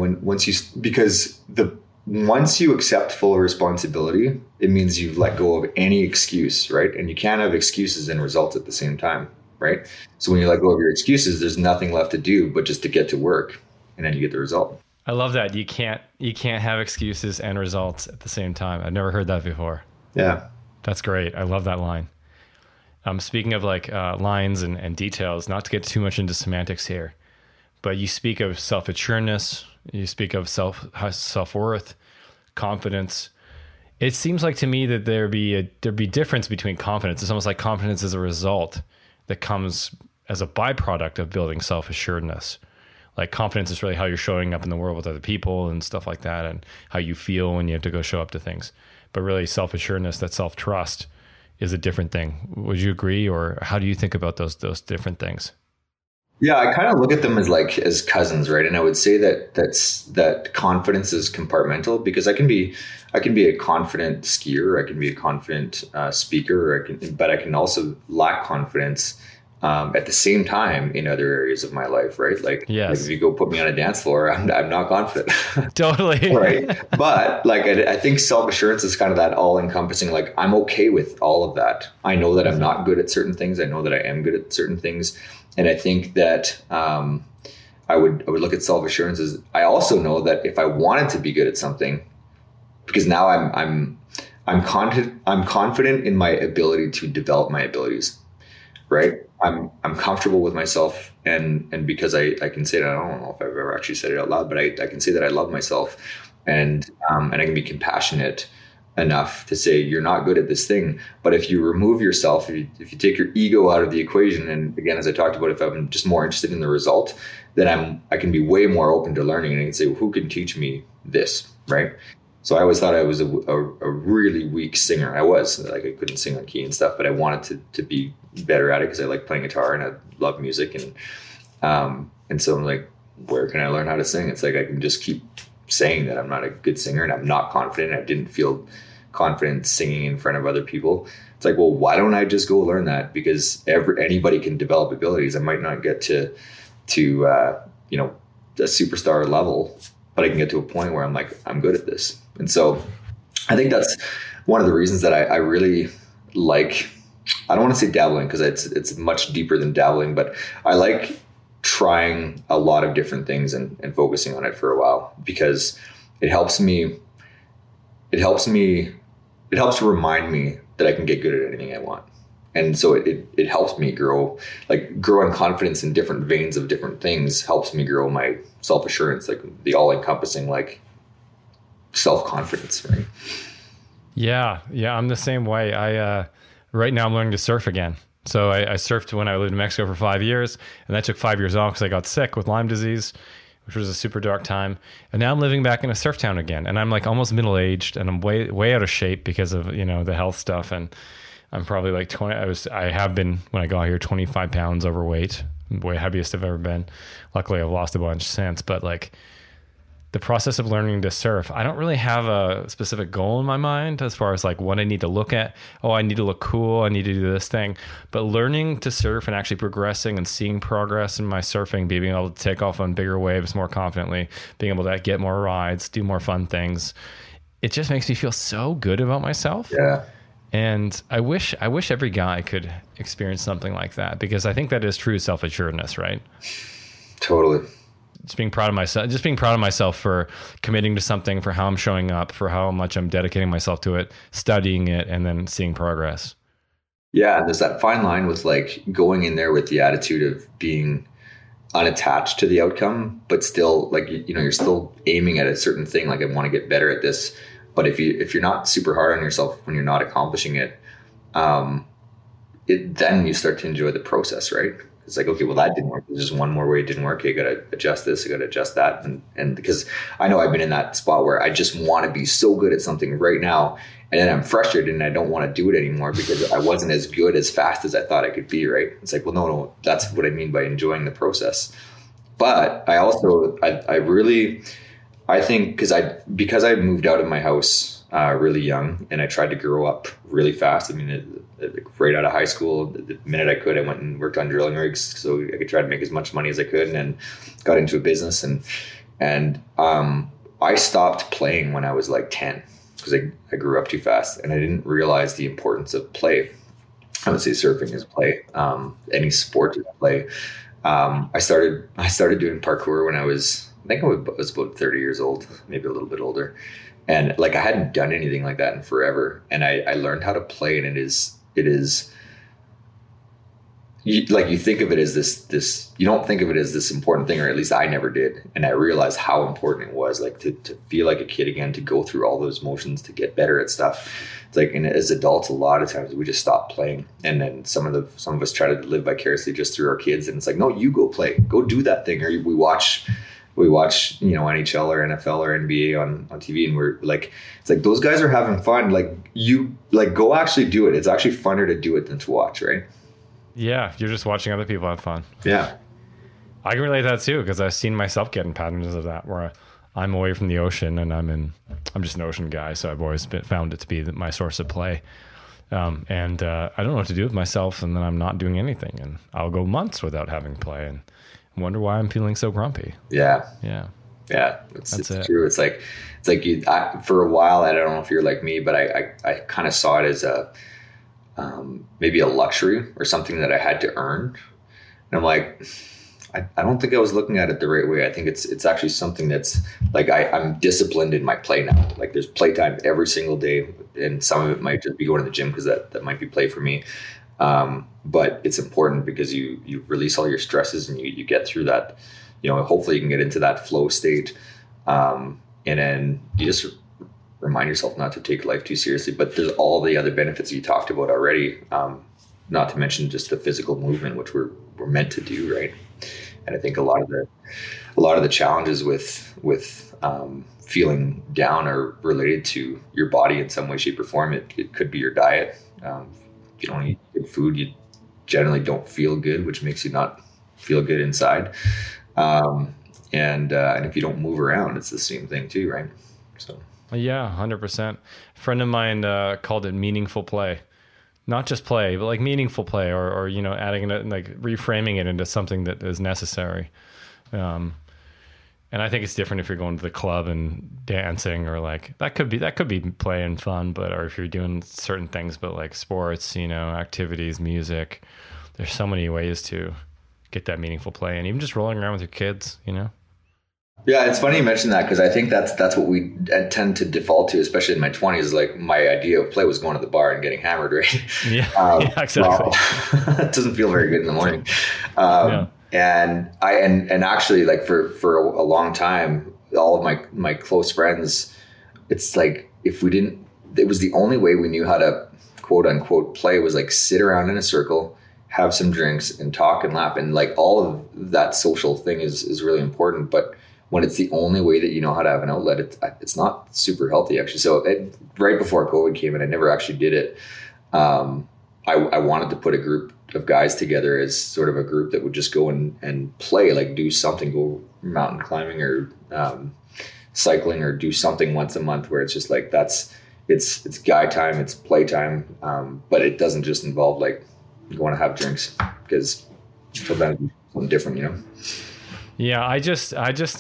once you accept full responsibility, it means you've let go of any excuse, right? And you can't have excuses and results at the same time. right? So when you let go of your excuses, there's nothing left to do but just to get to work, and then you get the result. I love that. You can't have excuses and results at the same time. I've never heard that before. Yeah. That's great. I love that line. Speaking of like lines and details, not to get too much into semantics here, but you speak of self-assuredness, you speak of self-worth, confidence. It seems like to me that there'd be difference between confidence. It's almost like confidence is a result that comes as a byproduct of building self-assuredness. Like confidence is really how you're showing up in the world with other people and stuff like that, and how you feel when you have to go show up to things. But really self-assuredness, that self-trust, is a different thing. Would you agree, or how do you think about those different things? Yeah, I kind of look at them as cousins, right? And I would say that confidence is compartmental, because I can be a confident skier, I can be a confident speaker, but I can also lack confidence at the same time in other areas of my life, right? Like, yes. Like if you go put me on a dance floor, I'm not confident. Totally. Right. But like, I think self-assurance is kind of that all encompassing, like I'm okay with all of that. I know that I'm not good at certain things. I know that I am good at certain things. And I think that I would look at self-assurance as, I also know that if I wanted to be good at something, because now I'm confident in my ability to develop my abilities, right? I'm comfortable with myself, and because I can say that, I don't know if I've ever actually said it out loud, but I can say that I love myself, and I can be compassionate enough to say, you're not good at this thing. But if you remove yourself, if you take your ego out of the equation, and again, as I talked about, if I'm just more interested in the result, then I can be way more open to learning, and I can say, well, who can teach me this, right? So I always thought I was a really weak singer. I was, like, I couldn't sing on key and stuff, but I wanted to be better at it because I like playing guitar and I love music. And so I'm like, where can I learn how to sing? It's like, I can just keep saying that I'm not a good singer and I'm not confident. I didn't feel confident singing in front of other people. It's like, well, why don't I just go learn that? Because anybody can develop abilities. I might not get to a superstar level, but I can get to a point where I'm like, I'm good at this. And so I think that's one of the reasons that I really like, I don't want to say dabbling, because it's much deeper than dabbling, but I like trying a lot of different things and focusing on it for a while, because it helps to remind me that I can get good at anything I want. And so it helps me grow in confidence in different veins of different things, helps me grow my self-assurance, like the all-encompassing, like, self-confidence, right? Yeah. I'm the same way. Right now I'm learning to surf again. So I surfed when I lived in Mexico for 5 years, and that took 5 years off because I got sick with Lyme disease, which was a super dark time. And now I'm living back in a surf town again, and I'm like almost middle-aged, and I'm way out of shape because of, the health stuff. And I'm probably like 20. I have been, when I got here, 25 pounds overweight, way heaviest I've ever been. Luckily I've lost a bunch since, but like, the process of learning to surf, I don't really have a specific goal in my mind as far as like what I need to look at. Oh, I need to look cool, I need to do this thing. But learning to surf and actually progressing and seeing progress in my surfing, being able to take off on bigger waves more confidently, being able to get more rides, do more fun things, it just makes me feel so good about myself. Yeah. And I wish every guy could experience something like that, because I think that is true self-assuredness, right? Totally. Just being proud of myself for committing to something, for how I'm showing up, for how much I'm dedicating myself to it, studying it, and then seeing progress. Yeah. And there's that fine line with like going in there with the attitude of being unattached to the outcome, but still like, you're still aiming at a certain thing. Like, I want to get better at this. But if you're not super hard on yourself when you're not accomplishing it, then you start to enjoy the process, right? It's like, okay, well, that didn't work. There's just one more way it didn't work. Okay, I got to adjust this. I got to adjust that. And because I know I've been in that spot where I just want to be so good at something right now. And then I'm frustrated and I don't want to do it anymore because I wasn't as good as fast as I thought I could be, right? It's like, well, no, that's what I mean by enjoying the process. But I also, I think because I moved out of my house really young, and I tried to grow up really fast. I mean, right out of high school, the minute I could, I went and worked on drilling rigs so I could try to make as much money as I could, and then got into a business. And I stopped playing when I was like 10 because I grew up too fast, and I didn't realize the importance of play. I would say surfing is play. Any sport is play. I started doing parkour when I think I was about 30 years old, maybe a little bit older. And like, I hadn't done anything like that in forever. And I learned how to play, and it is, you think of it as this, you don't think of it as this important thing, or at least I never did. And I realized how important it was, like to feel like a kid again, to go through all those motions, to get better at stuff. It's like, and as adults, a lot of times we just stop playing. And then some of us try to live vicariously just through our kids. And it's like, no, you go play, go do that thing. Or we watch, NHL or NFL or NBA on TV, and we're like, it's like, those guys are having fun. Like, you like, go actually do it. It's actually funner to do it than to watch, right? Yeah, you're just watching other people have fun. Yeah. I can relate to that too, because I've seen myself get in patterns of that, where I'm away from the ocean and I'm just an ocean guy. So I've always found it to be my source of play. I don't know what to do with myself, and then I'm not doing anything, and I'll go months without having play and wonder why I'm feeling so grumpy. Yeah. Yeah. Yeah. It's true. It's like for a while, I don't know if you're like me, but I kind of saw it as maybe a luxury or something that I had to earn. And I'm like, I don't think I was looking at it the right way. I think it's actually something that's like, I'm disciplined in my play now. Like, there's playtime every single day, and some of it might just be going to the gym, because that might be play for me. But it's important because you release all your stresses, and you get through that, hopefully you can get into that flow state. And then you just remind yourself not to take life too seriously, but there's all the other benefits you talked about already. Not to mention just the physical movement, which we're meant to do. Right. And I think a lot of the challenges with feeling down are related to your body in some way, shape, or form. It could be your diet. If you don't eat good food, you generally don't feel good, which makes you not feel good inside. And if you don't move around, it's the same thing too, right? So. Yeah, 100%. A friend of mine called it meaningful play. Not just play, but like meaningful play, or adding it, like reframing it into something that is necessary. And I think it's different if you're going to the club and dancing, or like that could be play and fun, or if you're doing certain things, but like sports, activities, music. There's so many ways to get that meaningful play, and even just rolling around with your kids, Yeah, it's funny you mentioned that, because I think that's what we tend to default to, especially in my 20s. Like, my idea of play was going to the bar and getting hammered, right? Yeah, exactly. Well, it doesn't feel very good in the morning. And actually, like, for a long time, all of my close friends, it's like, it was the only way we knew how to quote unquote play, was like sit around in a circle, have some drinks, and talk and laugh. And like, all of that social thing is really important, but when it's the only way that you know how to have an outlet, it's not super healthy, actually. So right before COVID came in, I never actually did it. I wanted to put a group of guys together as sort of a group that would just go and play, like do something, go mountain climbing or cycling, or do something once a month where it's just like, it's guy time, it's play time. But it doesn't just involve like going to have drinks, because sometimes it's something different, Yeah, I was just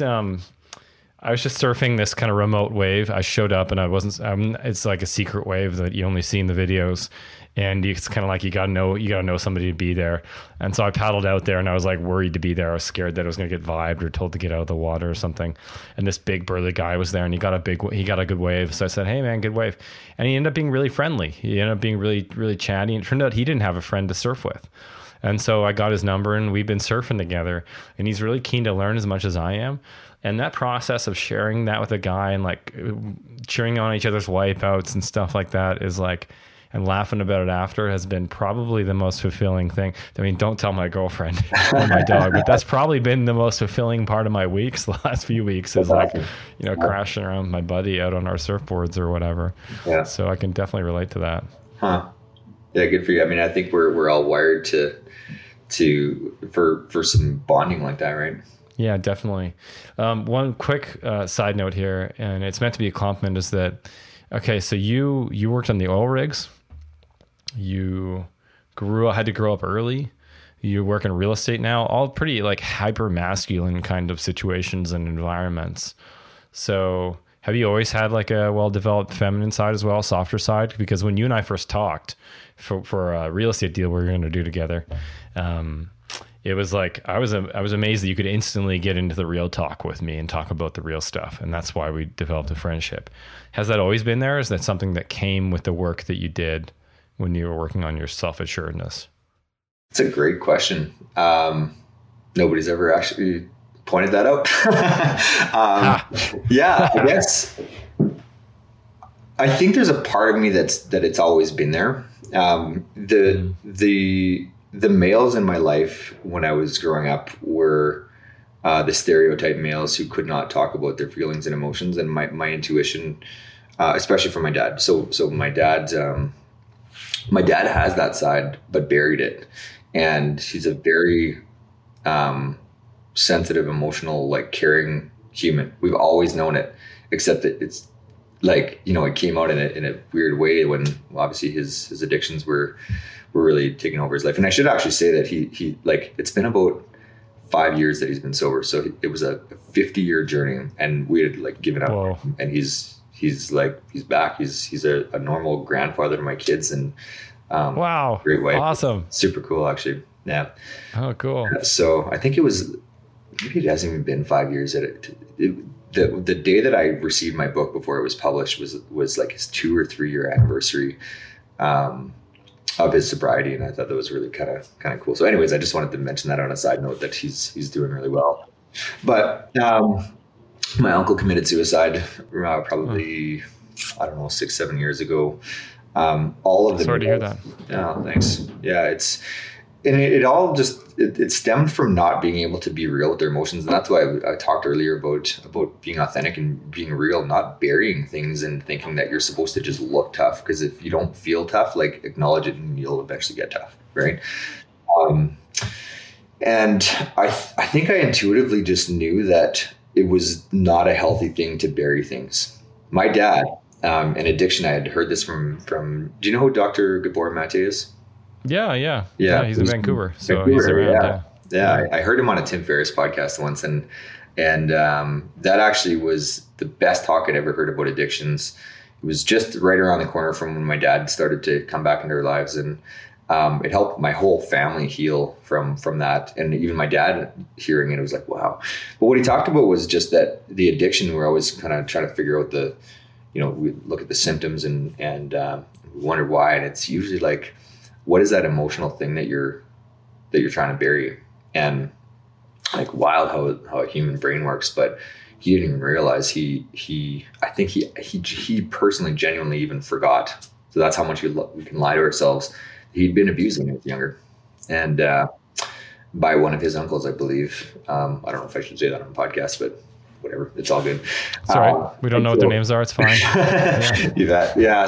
surfing this kind of remote wave. I showed up, and it's like a secret wave that you only see in the videos, and it's kind of like you gotta know somebody to be there. And so I paddled out there, and I was like worried to be there. I was scared that I was gonna get vibed or told to get out of the water or something. And this big burly guy was there, and he got a good wave. So I said, "Hey man, good wave." And he ended up being really friendly. He ended up being really, really chatty. And it turned out he didn't have a friend to surf with. And so I got his number, and we've been surfing together, and he's really keen to learn as much as I am. And that process of sharing that with a guy and like cheering on each other's wipeouts and stuff like that is like, and laughing about it after, has been probably the most fulfilling thing. I mean, don't tell my girlfriend or my dog, but that's probably been the most fulfilling part of my weeks, the last few weeks, is like, crashing around with my buddy out on our surfboards or whatever. Yeah. So I can definitely relate to that. Huh. Yeah, good for you. I mean, I think we're all wired for some bonding like that, right? Yeah, definitely. One quick side note here, and it's meant to be a compliment, is that, okay, so you worked on the oil rigs. You had to grow up early. You work in real estate now, all pretty like hyper masculine kind of situations and environments. So have you always had like a well-developed feminine side as well, softer side? Because when you and I first talked for a real estate deal we were going to do together, it was like, I was amazed that you could instantly get into the real talk with me and talk about the real stuff. And that's why we developed a friendship. Has that always been there? Is that something that came with the work that you did when you were working on your self-assuredness? It's a great question. Nobody's ever actually pointed that out. Yeah, I guess. I think there's a part of me that it's always been there. The males in my life when I was growing up were the stereotype males who could not talk about their feelings and emotions, and my intuition, especially from my dad. So my dad has that side, but buried it, and he's a very sensitive, emotional, like caring human. We've always known it, except that it's like, it came out in a weird way when obviously his addictions were really taking over his life. And I should actually say that he like, it's been about 5 years that he's been sober. So it was a 50-year journey, and we had like given up. Whoa. And he's back. He's a normal grandfather to my kids, and wow, great wife. Awesome. Super cool, actually. Yeah. Oh, cool. So I think maybe it hasn't even been 5 years that the day that I received my book before it was published was like his 2 or 3 year anniversary of his sobriety, and I thought that was really kind of cool. So, anyways, I just wanted to mention that on a side note that he's doing really well. But my uncle committed suicide probably 6-7 years ago. All of the sorry to hear that. Oh, thanks. Yeah, it all just it stemmed from not being able to be real with their emotions, and that's why I talked earlier about being authentic and being real, not burying things and thinking that you're supposed to just look tough. Because if you don't feel tough, like, acknowledge it and you'll eventually get tough, right? And I think I intuitively just knew that it was not a healthy thing to bury things. My dad, in addiction, I had heard this from. Do you know who Dr. Gabor Mate is? Yeah. He's in Vancouver, so he's around. Yeah. I heard him on a Tim Ferriss podcast once, and that actually was the best talk I'd ever heard about addictions. It was just right around the corner from when my dad started to come back into our lives, and it helped my whole family heal from that. And even my dad hearing it was like, wow. But what he talked about was just that the addiction, we're always kind of trying to figure out we look at the symptoms and we wonder why, and it's usually like, what is that emotional thing that you're trying to bury? And like, wild how a human brain works. But he didn't even realize I think he personally genuinely even forgot. So that's how much we can lie to ourselves. He'd been abused when he was younger, and by one of his uncles, I believe. I don't know if I should say that on a podcast, but whatever, it's all good. It's all right. We don't know what their names are. It's fine. Yeah. You bet. Yeah.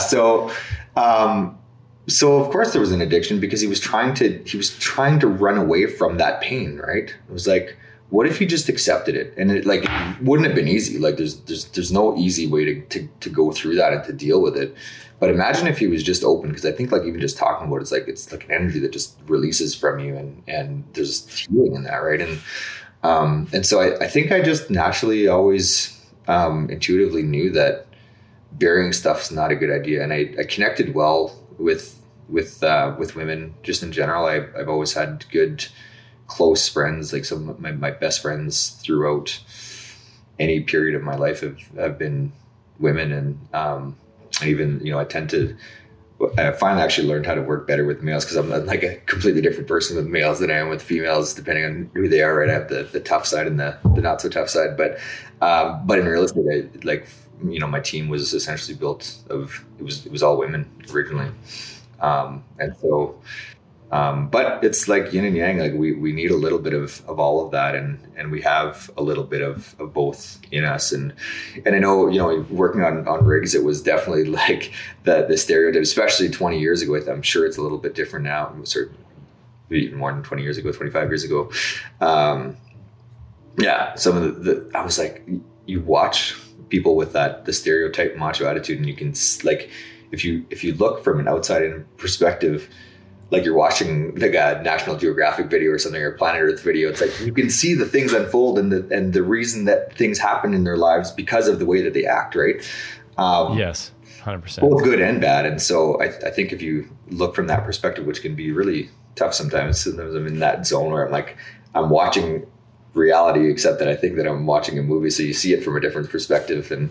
So of course there was an addiction, because he was trying to run away from that pain, right? It was like, what if he just accepted it? And it wouldn't have been easy. Like there's no easy way to go through that and to deal with it. But imagine if he was just open, because I think like even just talking about it's like an energy that just releases from you, and there's healing in that, right? And so I think I just naturally always intuitively knew that burying stuff is not a good idea. And I connected well with women just in general. I've always had good, close friends. Like some of my best friends throughout any period of my life have been women. And even, I finally actually learned how to work better with males, because I'm like a completely different person with males than I am with females, depending on who they are, right? I have the tough side and the not so tough side. But in real estate, my team was essentially built of, it was all women originally. And so, but it's like yin and yang, like we need a little bit of all of that. And we have a little bit of both in us. And I know, working on rigs, it was definitely like the stereotype, especially 20 years ago. I'm sure it's a little bit different now. It was even more than 20 years ago, 25 years ago. Some of I was like, you watch people with the stereotype macho attitude, and you can, like, if you look from an outside-in perspective, like you're watching like a National Geographic video or something, or Planet Earth video. It's like you can see the things unfold and the reason that things happen in their lives because of the way that they act, right? Yes, 100%. Both good and bad. And so I think if you look from that perspective, which can be really tough sometimes I'm in that zone where I'm watching reality, except that I think that I'm watching a movie. So you see it from a different perspective. And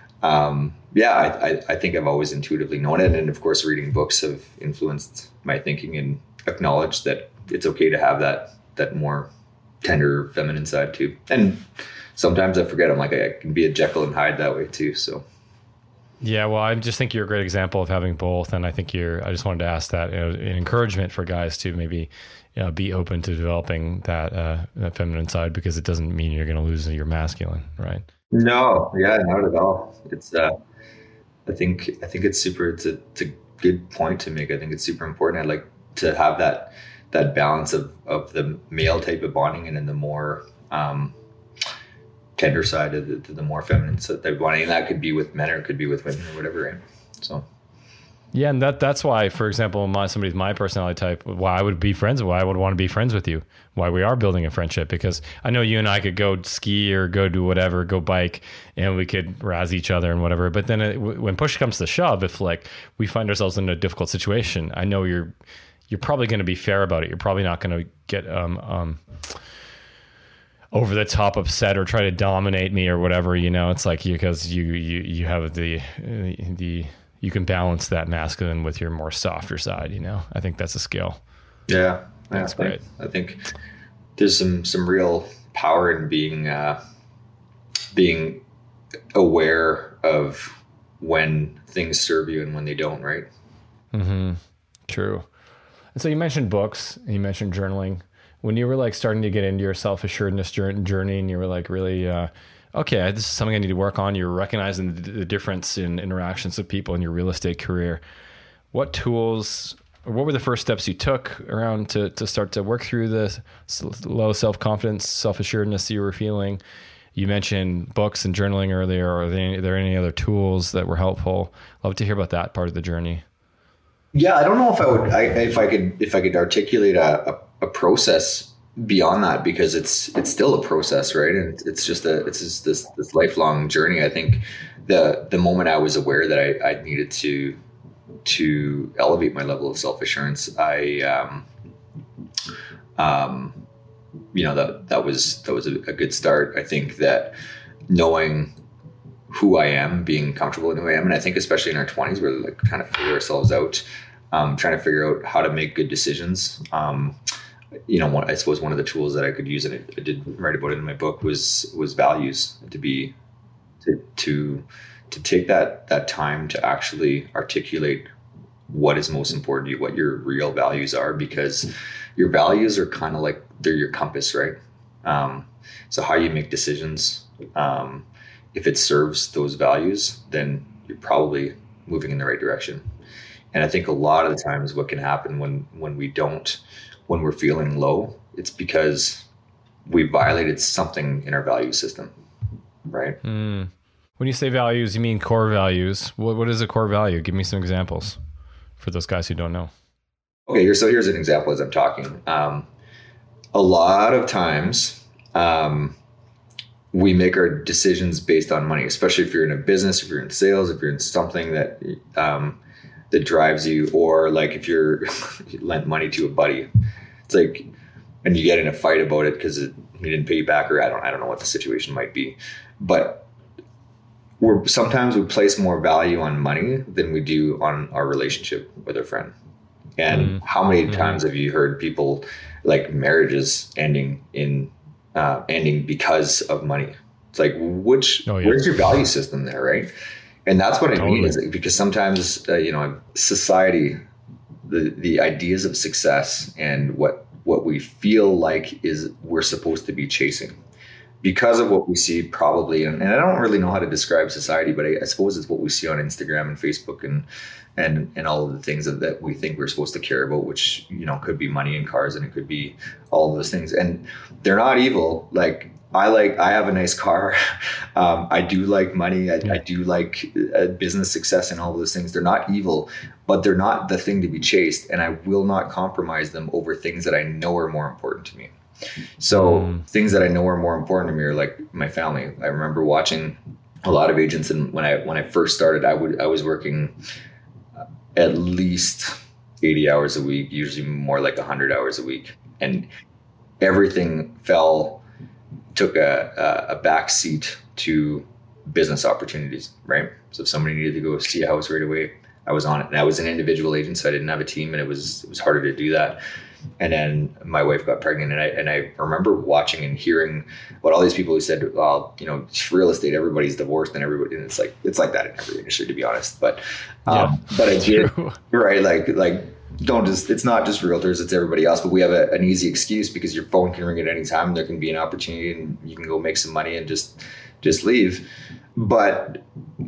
I think I've always intuitively known it. And of course, reading books have influenced my thinking and acknowledged that it's okay to have that more tender feminine side too. And sometimes I forget, I can be a Jekyll and Hyde that way too. So. Yeah, well, I just think you're a great example of having both. And I think I just wanted to ask that, an encouragement for guys to maybe be open to developing that feminine side, because it doesn't mean you're going to lose your masculine, right? No, yeah, not at all. It's I think it's a good point to make. I think it's super important. I'd like to have that balance of the male type of bonding and then the more tender side of the more feminine side of bonding. And that could be with men or it could be with women or whatever, right? So yeah, and that's why, for example, somebody's my personality type, why I would want to be friends with you, why we are building a friendship, because I know you and I could go ski or go do whatever, go bike, and we could razz each other and whatever. But then when push comes to shove, if like we find ourselves in a difficult situation, I know you're probably going to be fair about it. You're probably not going to get over the top upset or try to dominate me or whatever. It's like because you have the you can balance that masculine with your more softer side. I think that's a skill. Yeah, that's great. I think there's some real power in being aware of when things serve you and when they don't, right? Mm-hmm. True. And so you mentioned books and you mentioned journaling. When you were like starting to get into your self-assuredness journey and you were like really, okay, this is something I need to work on. You're recognizing the difference in interactions with people in your real estate career. What tools, or what were the first steps you took around to start to work through the low self-confidence, self-assuredness you were feeling? You mentioned books and journaling earlier. Are there any other tools that were helpful? Love to hear about that part of the journey. Yeah, I don't know if I could articulate a process beyond that, because it's still a process, right? And it's just this lifelong journey. I think the moment I was aware that I needed to elevate my level of self-assurance, that was a good start. I think that knowing who I am, being comfortable in who I am, and I think especially in our 20s, we're like trying to figure ourselves out, trying to figure out how to make good decisions. I suppose one of the tools that I could use, and I did write about it in my book, was values. To take that time to actually articulate what is most important to you, what your real values are, because your values are kind of like they're your compass, right? So how you make decisions, if it serves those values, then you're probably moving in the right direction. And I think a lot of the times what can happen when we're feeling low, it's because we violated something in our value system, right? When you say values, you mean core values. What is a core value? Give me some examples for those guys who don't know. Okay, so here's an example as I'm talking. A lot of times, we make our decisions based on money, especially if you're in a business, if you're in sales, if you're in something that drives you, or like if you lent money to a buddy, it's like, and you get in a fight about it because he didn't pay you back, or I don't know what the situation might be, but sometimes we place more value on money than we do on our relationship with our friend. And how many times have you heard people, like marriages ending because of money? It's like, where's your value system there, right? And that's what I mean, is because sometimes, society, the ideas of success and what we feel like is we're supposed to be chasing, because of what we see probably, and I don't really know how to describe society, but I suppose it's what we see on Instagram and Facebook and all of the things that we think we're supposed to care about, which, could be money and cars, and it could be all of those things. And they're not evil. Like I have a nice car. I do like money. I do like business success and all of those things. They're not evil, but they're not the thing to be chased. And I will not compromise them over things that I know are more important to me. So things that I know are more important to me are like my family. I remember watching a lot of agents, and when I first started, I was working at least 80 hours a week, usually more like 100 hours a week, and everything took a back seat to business opportunities, right? So if somebody needed to go see a house right away, I was on it. And I was an individual agent, so I didn't have a team, and it was harder to do that. And then my wife got pregnant, and I remember watching and hearing about all these people who said, well, real estate, everybody's divorced, and everybody, and it's like that in every industry, to be honest. But but I did, right? Like don't just, it's not just realtors, it's everybody else. But we have an easy excuse because your phone can ring at any time. There can be an opportunity, and you can go make some money and just leave. But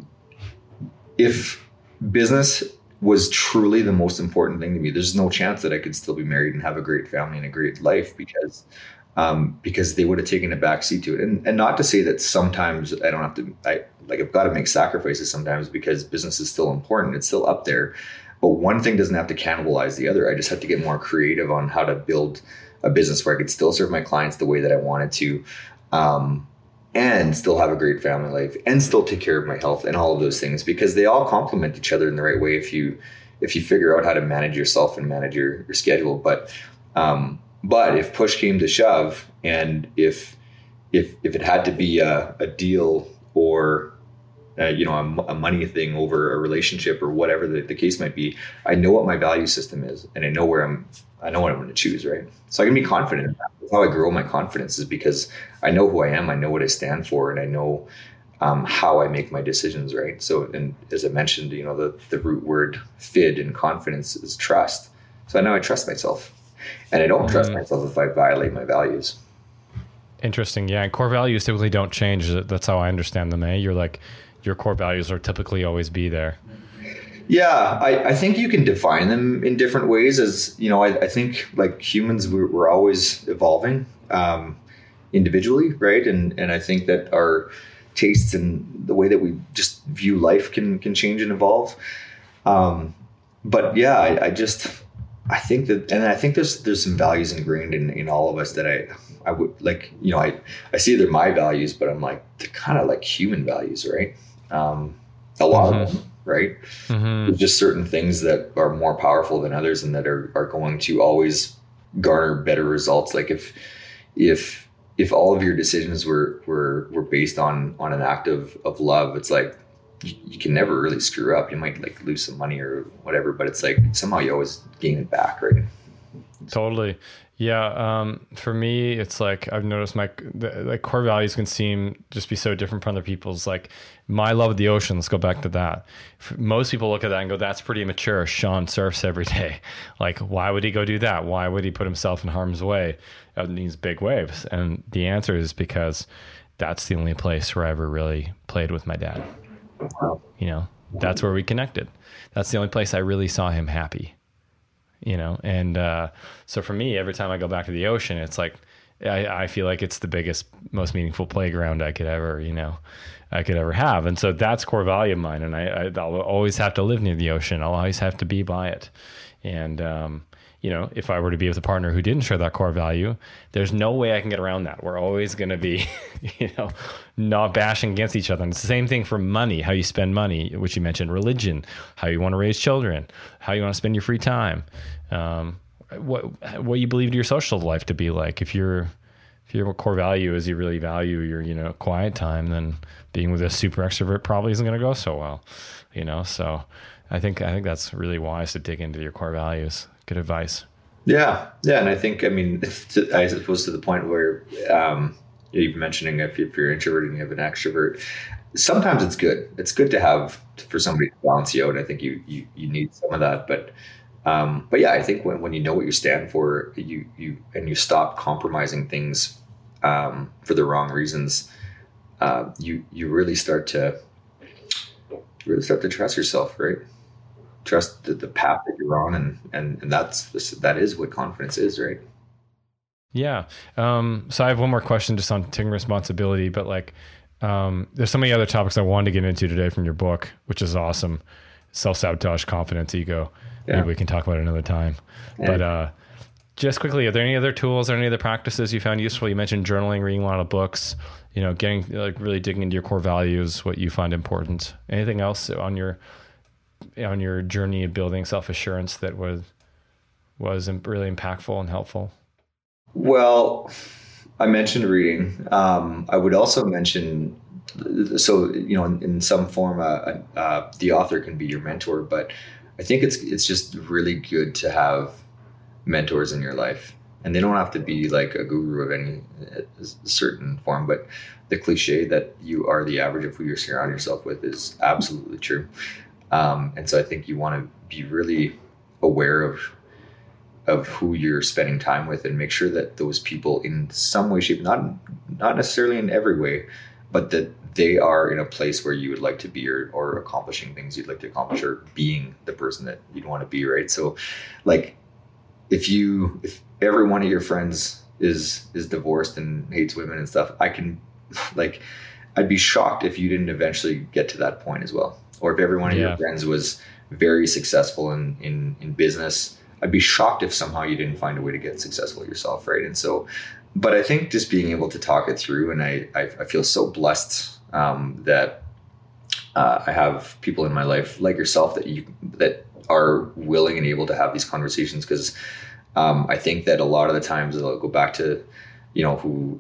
if business was truly the most important thing to me, there's no chance that I could still be married and have a great family and a great life, because they would have taken a backseat to it. And not to say that sometimes I don't have to, I've got to make sacrifices sometimes, because business is still important. It's still up there. But one thing doesn't have to cannibalize the other. I just have to get more creative on how to build a business where I could still serve my clients the way that I wanted to, and still have a great family life, and still take care of my health and all of those things, because they all complement each other in the right way if you figure out how to manage yourself and manage your schedule. But if push came to shove, and if it had to be a deal or a money thing over a relationship or whatever the case might be, I know what my value system is, and I know what I'm going to choose, right? So I can be confident in that. That's how I grow my confidence, is because I know who I am, I know what I stand for, and I know how I make my decisions, right? So, and as I mentioned, the root word FID in confidence is trust. So I know I trust myself, and I don't trust myself if I violate my values. Interesting. Yeah. And core values typically don't change. That's how I understand them. You're like, your core values will typically always be there. Yeah, I think you can define them in different ways. As I think like humans, we're always evolving individually, right? And I think that our tastes and the way that we just view life can change and evolve. But yeah, I think that, and I think there's some values ingrained in all of us that I would like. I see they're my values, but I'm like, they're kind of like human values, right? A lot of them. Right. There's just certain things that are more powerful than others, and that are going to always garner better results. Like if all of your decisions were based on an act of love, it's like you can never really screw up. You might like lose some money or whatever, but it's like somehow you always gain it back, right? Totally. Yeah. For me, it's like I've noticed my core values can just be so different from other people's. Like my love of the ocean. Let's go back to that. Most people look at that and go, "That's pretty immature. Sean surfs every day. Like, why would he go do that? Why would he put himself in harm's way of these big waves?" And the answer is because that's the only place where I ever really played with my dad. That's where we connected. That's the only place I really saw him happy. And so for me, every time I go back to the ocean, it's like I feel like it's the biggest, most meaningful playground I could ever have. And so that's core value of mine. And I'll always have to live near the ocean. I'll always have to be by it. And if I were to be with a partner who didn't share that core value, there's no way I can get around that. We're always going to be, not bashing against ech other. And it's the same thing for money, how you spend money, which you mentioned, religion, how you want to raise children, how you want to spend your free time, what you believe your social life to be like. If your core value is you really value your, quiet time, then being with a super extrovert probably isn't going to go so well, So I think that's really wise to dig into your core values. Good advice. Yeah. And I think, I suppose to the point where you're mentioning if you're introverted and you have an extrovert, sometimes it's good. It's good to have for somebody to balance you out. I think you need some of that. But yeah, I think when you know what you stand for, you stop compromising things for the wrong reasons, you really start to trust yourself, right? Trust the path that you're on, and that is what confidence is, right? Yeah. So I have one more question just on taking responsibility, but like, there's so many other topics I wanted to get into today from your book, which is awesome. Self-sabotage, confidence, ego. Yeah. Maybe we can talk about it another time. Yeah. But just quickly, are there any other tools or any other practices you found useful? You mentioned journaling, reading a lot of books, getting like really digging into your core values, what you find important. Anything else on your journey of building self-assurance that was really impactful and helpful? Well, I mentioned reading. I would also mention, so, in some form, the author can be your mentor, but I think it's just really good to have mentors in your life, and they don't have to be like a guru of any certain form, but the cliche that you are the average of who you surround yourself with is absolutely true. And so I think you want to be really aware of who you're spending time with, and make sure that those people in some way, shape, not necessarily in every way, but that they are in a place where you would like to be, or accomplishing things you'd like to accomplish, or being the person that you'd want to be, right? So like, if every one of your friends is divorced and hates women and stuff, I'd be shocked if you didn't eventually get to that point as well. Or if every one of your friends was very successful in business, I'd be shocked if somehow you didn't find a way to get successful yourself, right? And so, but I think just being able to talk it through, and I feel so blessed that I have people in my life like yourself that are willing and able to have these conversations, because I think that a lot of the times I'll go back to, who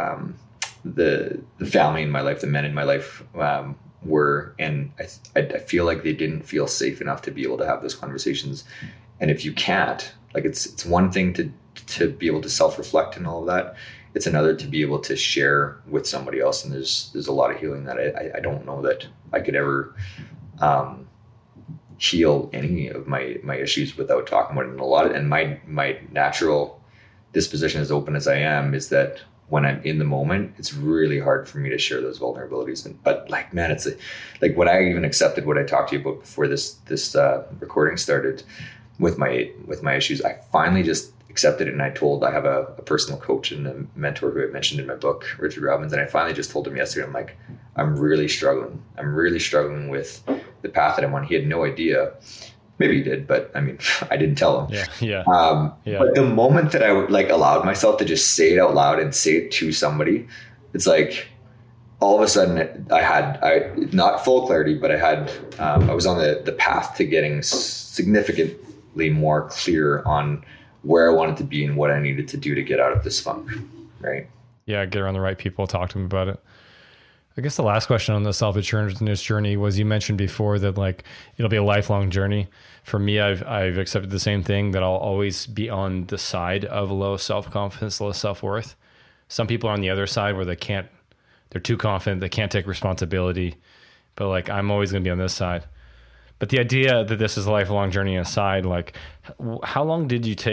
the family in my life, the men in my life were, and I feel like they didn't feel safe enough to be able to have those conversations. And if you can't, like, it's one thing to be able to self-reflect and all of that. It's another to be able to share with somebody else. And there's a lot of healing that I don't know that I could ever heal any of my issues without talking about it. And my natural disposition, as open as I am, is that when I'm in the moment, it's really hard for me to share those vulnerabilities. But like, man, it's like when I even accepted what I talked to you about before this recording started with my issues, I finally just accepted it. And I have a personal coach and a mentor who I mentioned in my book, Richard Robbins. And I finally just told him yesterday, I'm like, I'm really struggling. I'm really struggling with the path that I'm on. He had no idea. Maybe he did, but I mean, I didn't tell him. Yeah. But the moment that I allowed myself to just say it out loud and say it to somebody, it's like, all of a sudden I not full clarity, but I was on the path to getting significantly more clear on where I wanted to be and what I needed to do to get out of this funk. Right. Yeah. Get around the right people. Talk to them about it. I guess the last question on the self-assurance journey was, you mentioned before that like it'll be a lifelong journey. For me, I've accepted the same thing, that I'll always be on the side of low self-confidence, low self-worth. Some people are on the other side where they're too confident, they can't take responsibility, but like I'm always going to be on this side. But the idea that this is a lifelong journey aside, like how long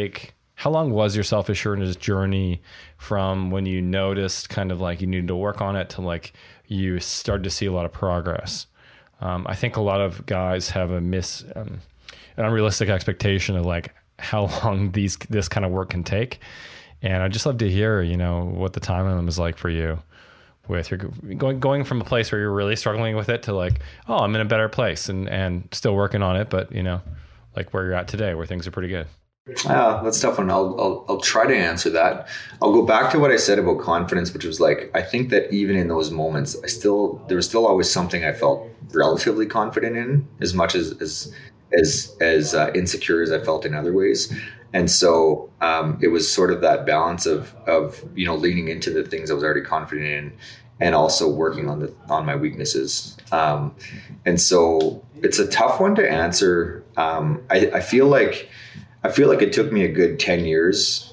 was your self-assurance journey from when you noticed kind of like you needed to work on it to like you started to see a lot of progress? I think a lot of guys have an unrealistic expectation of like how long this kind of work can take. And I'd just love to hear, what the timeline was like for you, with your going from a place where you're really struggling with it to like, oh, I'm in a better place and still working on it, but like where you're at today, where things are pretty good. That's a tough one. I'll try to answer that. I'll go back to what I said about confidence, which was like, I think that even in those moments, there was still always something I felt relatively confident in, as much as insecure as I felt in other ways. And so it was sort of that balance of leaning into the things I was already confident in, and also working on my weaknesses. And so it's a tough one to answer. I feel like it took me a good 10 years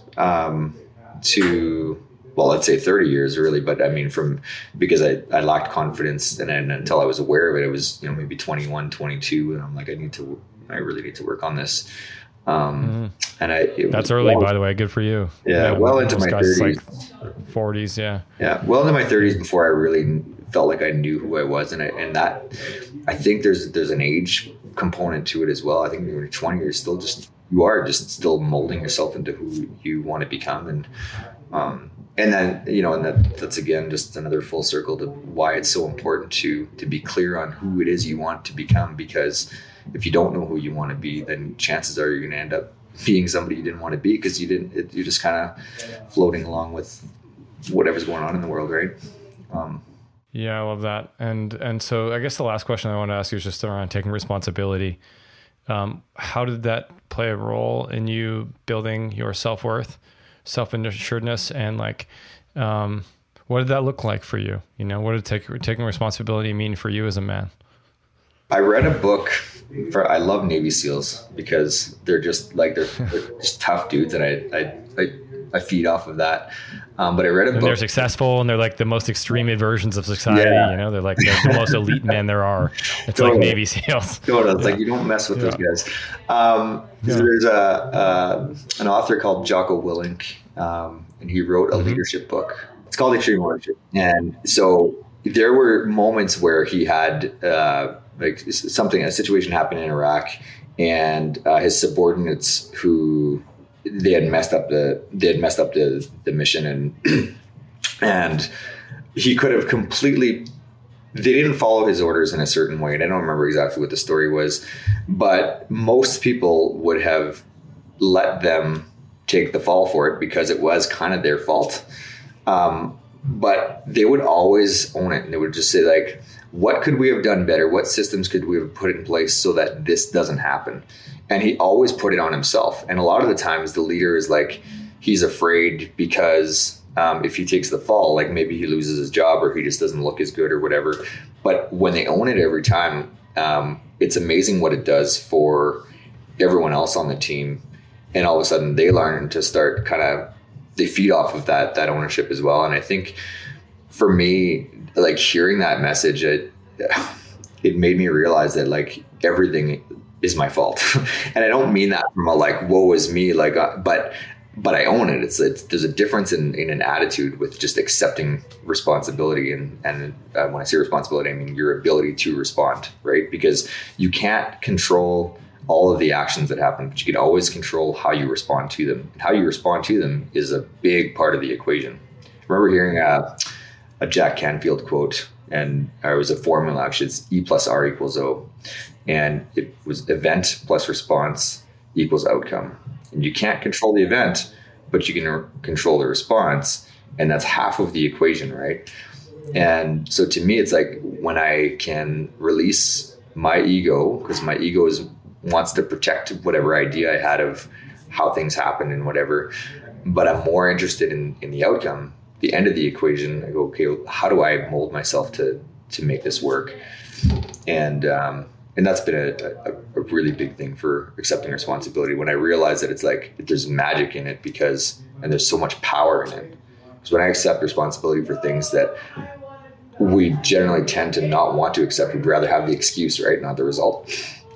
let's say 30 years really. But I mean, because I lacked confidence, and until I was aware of it, it was, maybe 21, 22. And I'm like, I need to I really need to work on this. And that's early, by the way. Good for you. Yeah. Well into my 30s, like 40s. Yeah. Yeah. Well into my 30s before I really felt like I knew who I was. And that, I think there's an age component to it as well. I think when you're 20, you are just still molding yourself into who you want to become. And then, that's again, just another full circle to why it's so important to be clear on who it is you want to become, because if you don't know who you want to be, then chances are you're going to end up being somebody you didn't want to be, because you're just kind of floating along with whatever's going on in the world. Right. Yeah, I love that. And so I guess the last question I want to ask you is just around taking responsibility. How did that play a role in you building your self-worth, self-assuredness, and what did that look like for you? What did taking responsibility mean for you as a man? I read a book I love Navy SEALs because they're just they're just tough dudes, and I feed off of that. But I read a book. They're successful, and they're like the most extreme versions of society. Yeah. They're like the most elite men there are. It's totally. Like Navy SEAls. Totally. It's like you don't mess with those guys. There's an author called Jocko Willink, and he wrote a leadership book. It's called Extreme Ownership. And so there were moments where he had a situation happened in Iraq, and his subordinates who they had messed up the mission, and he could have they didn't follow his orders in a certain way. And I don't remember exactly what the story was, but most people would have let them take the fall for it because it was kind of their fault. But they would always own it, and they would just say what could we have done better? What systems could we have put in place so that this doesn't happen? And he always put it on himself. And a lot of the times the leader is he's afraid because if he takes the fall, maybe he loses his job or he just doesn't look as good or whatever. But when they own it every time, it's amazing what it does for everyone else on the team. And all of a sudden they learn to start they feed off of that ownership as well. And I think for me, hearing that message, it made me realize that everything is my fault. And I don't mean that from a woe is me, but I own it. There's a difference in an attitude with just accepting responsibility. And when I say responsibility, I mean your ability to respond, right? Because you can't control all of the actions that happen, but you can always control how you respond to them. And how you respond to them is a big part of the equation. I remember hearing a Jack Canfield quote, and it was a formula, actually. It's E plus R equals O. And it was event plus response equals outcome. And you can't control the event, but you can control the response. And that's half of the equation, right? And so to me, it's when I can release my ego, because my ego wants to protect whatever idea I had of how things happen and whatever, but I'm more interested in the outcome, the end of the equation. I go, okay, how do I mold myself to make this work? And that's been a really big thing for accepting responsibility, when I realize that it's there's magic in it and there's so much power in it. Because when I accept responsibility for things that we generally tend to not want to accept, we'd rather have the excuse, right? Not the result.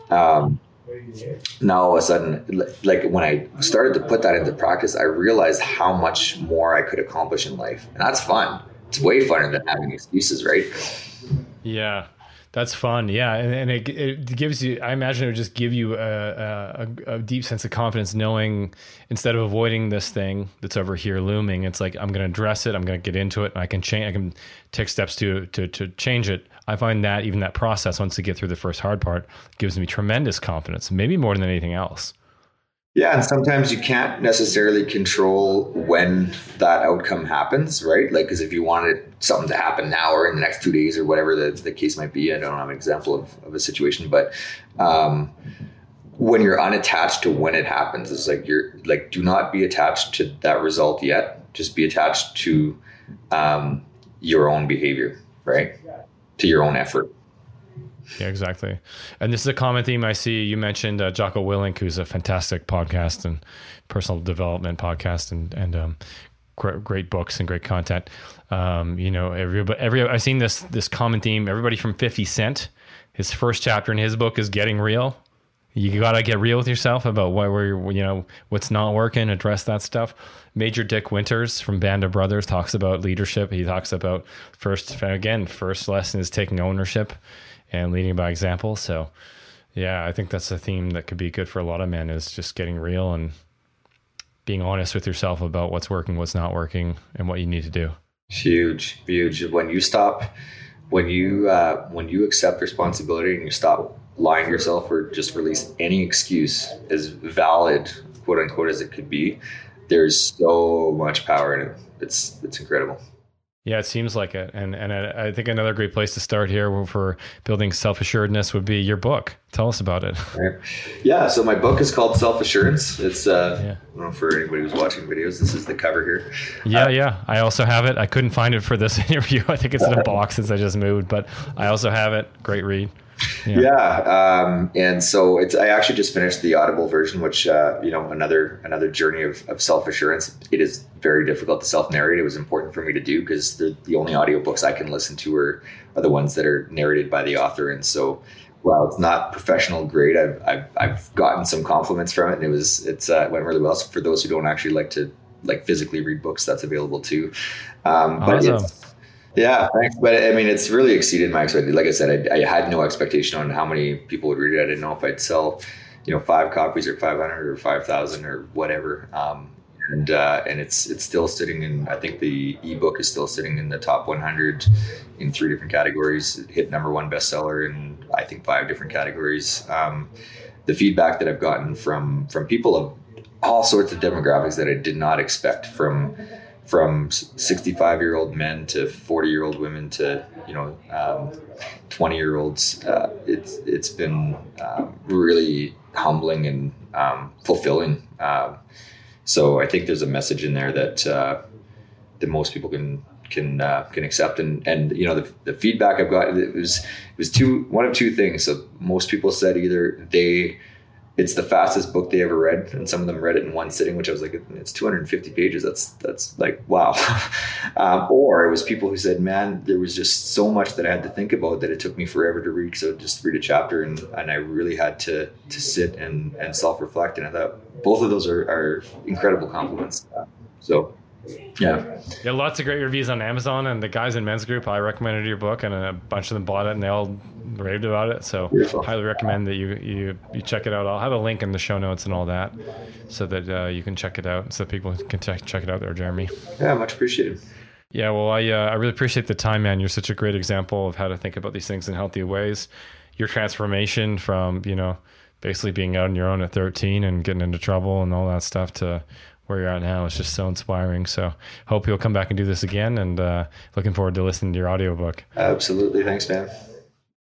Now all of a sudden, when I started to put that into practice, I realized how much more I could accomplish in life. And that's fun. It's way funner than having excuses, right? Yeah, that's fun. Yeah. And it gives you, I imagine it would just give you a deep sense of confidence, knowing instead of avoiding this thing that's over here looming, it's I'm going to address it. I'm going to get into it, and I can take steps to change it. I find that even that process, once you get through the first hard part, gives me tremendous confidence, maybe more than anything else. Yeah. And sometimes you can't necessarily control when that outcome happens, right? Because if you wanted something to happen now or in the next 2 days or whatever the case might be, I don't have an example of a situation, but when you're unattached to when it happens, it's do not be attached to that result yet. Just be attached to your own behavior, right? To your own effort. Yeah, exactly. And this is a common theme I see. You mentioned Jocko Willink, who's a fantastic podcast and personal development podcast, and great books and great content. I've seen this common theme. Everybody from 50 Cent, his first chapter in his book is Getting Real. You got to get real with yourself about what's not working, address that stuff. Major Dick Winters from Band of Brothers talks about leadership. He talks about first lesson is taking ownership and leading by example. So yeah, I think that's a theme that could be good for a lot of men, is just getting real and being honest with yourself about what's working, what's not working, and what you need to do. Huge. When you accept responsibility and you stop lying to yourself or just release any excuse, as valid, quote unquote, as it could be, there's so much power in it. It's incredible. Yeah, it seems like it. And I think another great place to start here for building self-assuredness would be your book. Tell us about it. Right. Yeah, so my book is called Self-Assurance. It's, I don't know, for anybody who's watching videos, this is the cover here. Yeah. I also have it. I couldn't find it for this interview. I think it's in a box since I just moved, but I also have it. Great read. And so I actually just finished the Audible version, which, another journey of self-assurance. It is very difficult to self-narrate. It was important for me to do because the only audiobooks I can listen to are the ones that are narrated by the author. And so, while it's not professional grade, I've gotten some compliments from it, and it went really well. So for those who don't actually like to physically read books, that's available too. Awesome. Yeah, thanks. But I mean, it's really exceeded my expectations. Like I said, I had no expectation on how many people would read it. I didn't know if I'd sell, 5 copies or 500 or 5,000 or whatever. And it's still sitting in, I think the ebook is still sitting in the top 100 in 3 different categories. It hit #1 bestseller in, I think, 5 different categories. The feedback that I've gotten from people of all sorts of demographics that I did not expect, from 65-year-old men to 40-year-old women to 20-year-olds. It's been really humbling and fulfilling. So I think there's a message in there that most people can accept. And the feedback I've got, it was one of two things. So most people said either it's the fastest book they ever read, and some of them read it in one sitting, which I was like, it's 250 pages. That's like, wow. Or it was people who said, man, there was just so much that I had to think about that it took me forever to read. So just read a chapter, and I really had to sit and self-reflect. And I thought both of those are incredible compliments. Yeah, lots of great reviews on Amazon, and the guys in Men's Group, I recommended your book, and a bunch of them bought it, and they all raved about it. So beautiful. Highly recommend that you check it out. I'll have a link in the show notes and all that, so that you can check it out, so people can check it out there, Jeremy. Yeah, much appreciated. Yeah, well, I really appreciate the time, man. You're such a great example of how to think about these things in healthy ways. Your transformation from basically being out on your own at 13 and getting into trouble and all that stuff to where you're at now is just so inspiring. So hope you'll come back and do this again, and looking forward to listening to your audiobook. Absolutely. Thanks, man.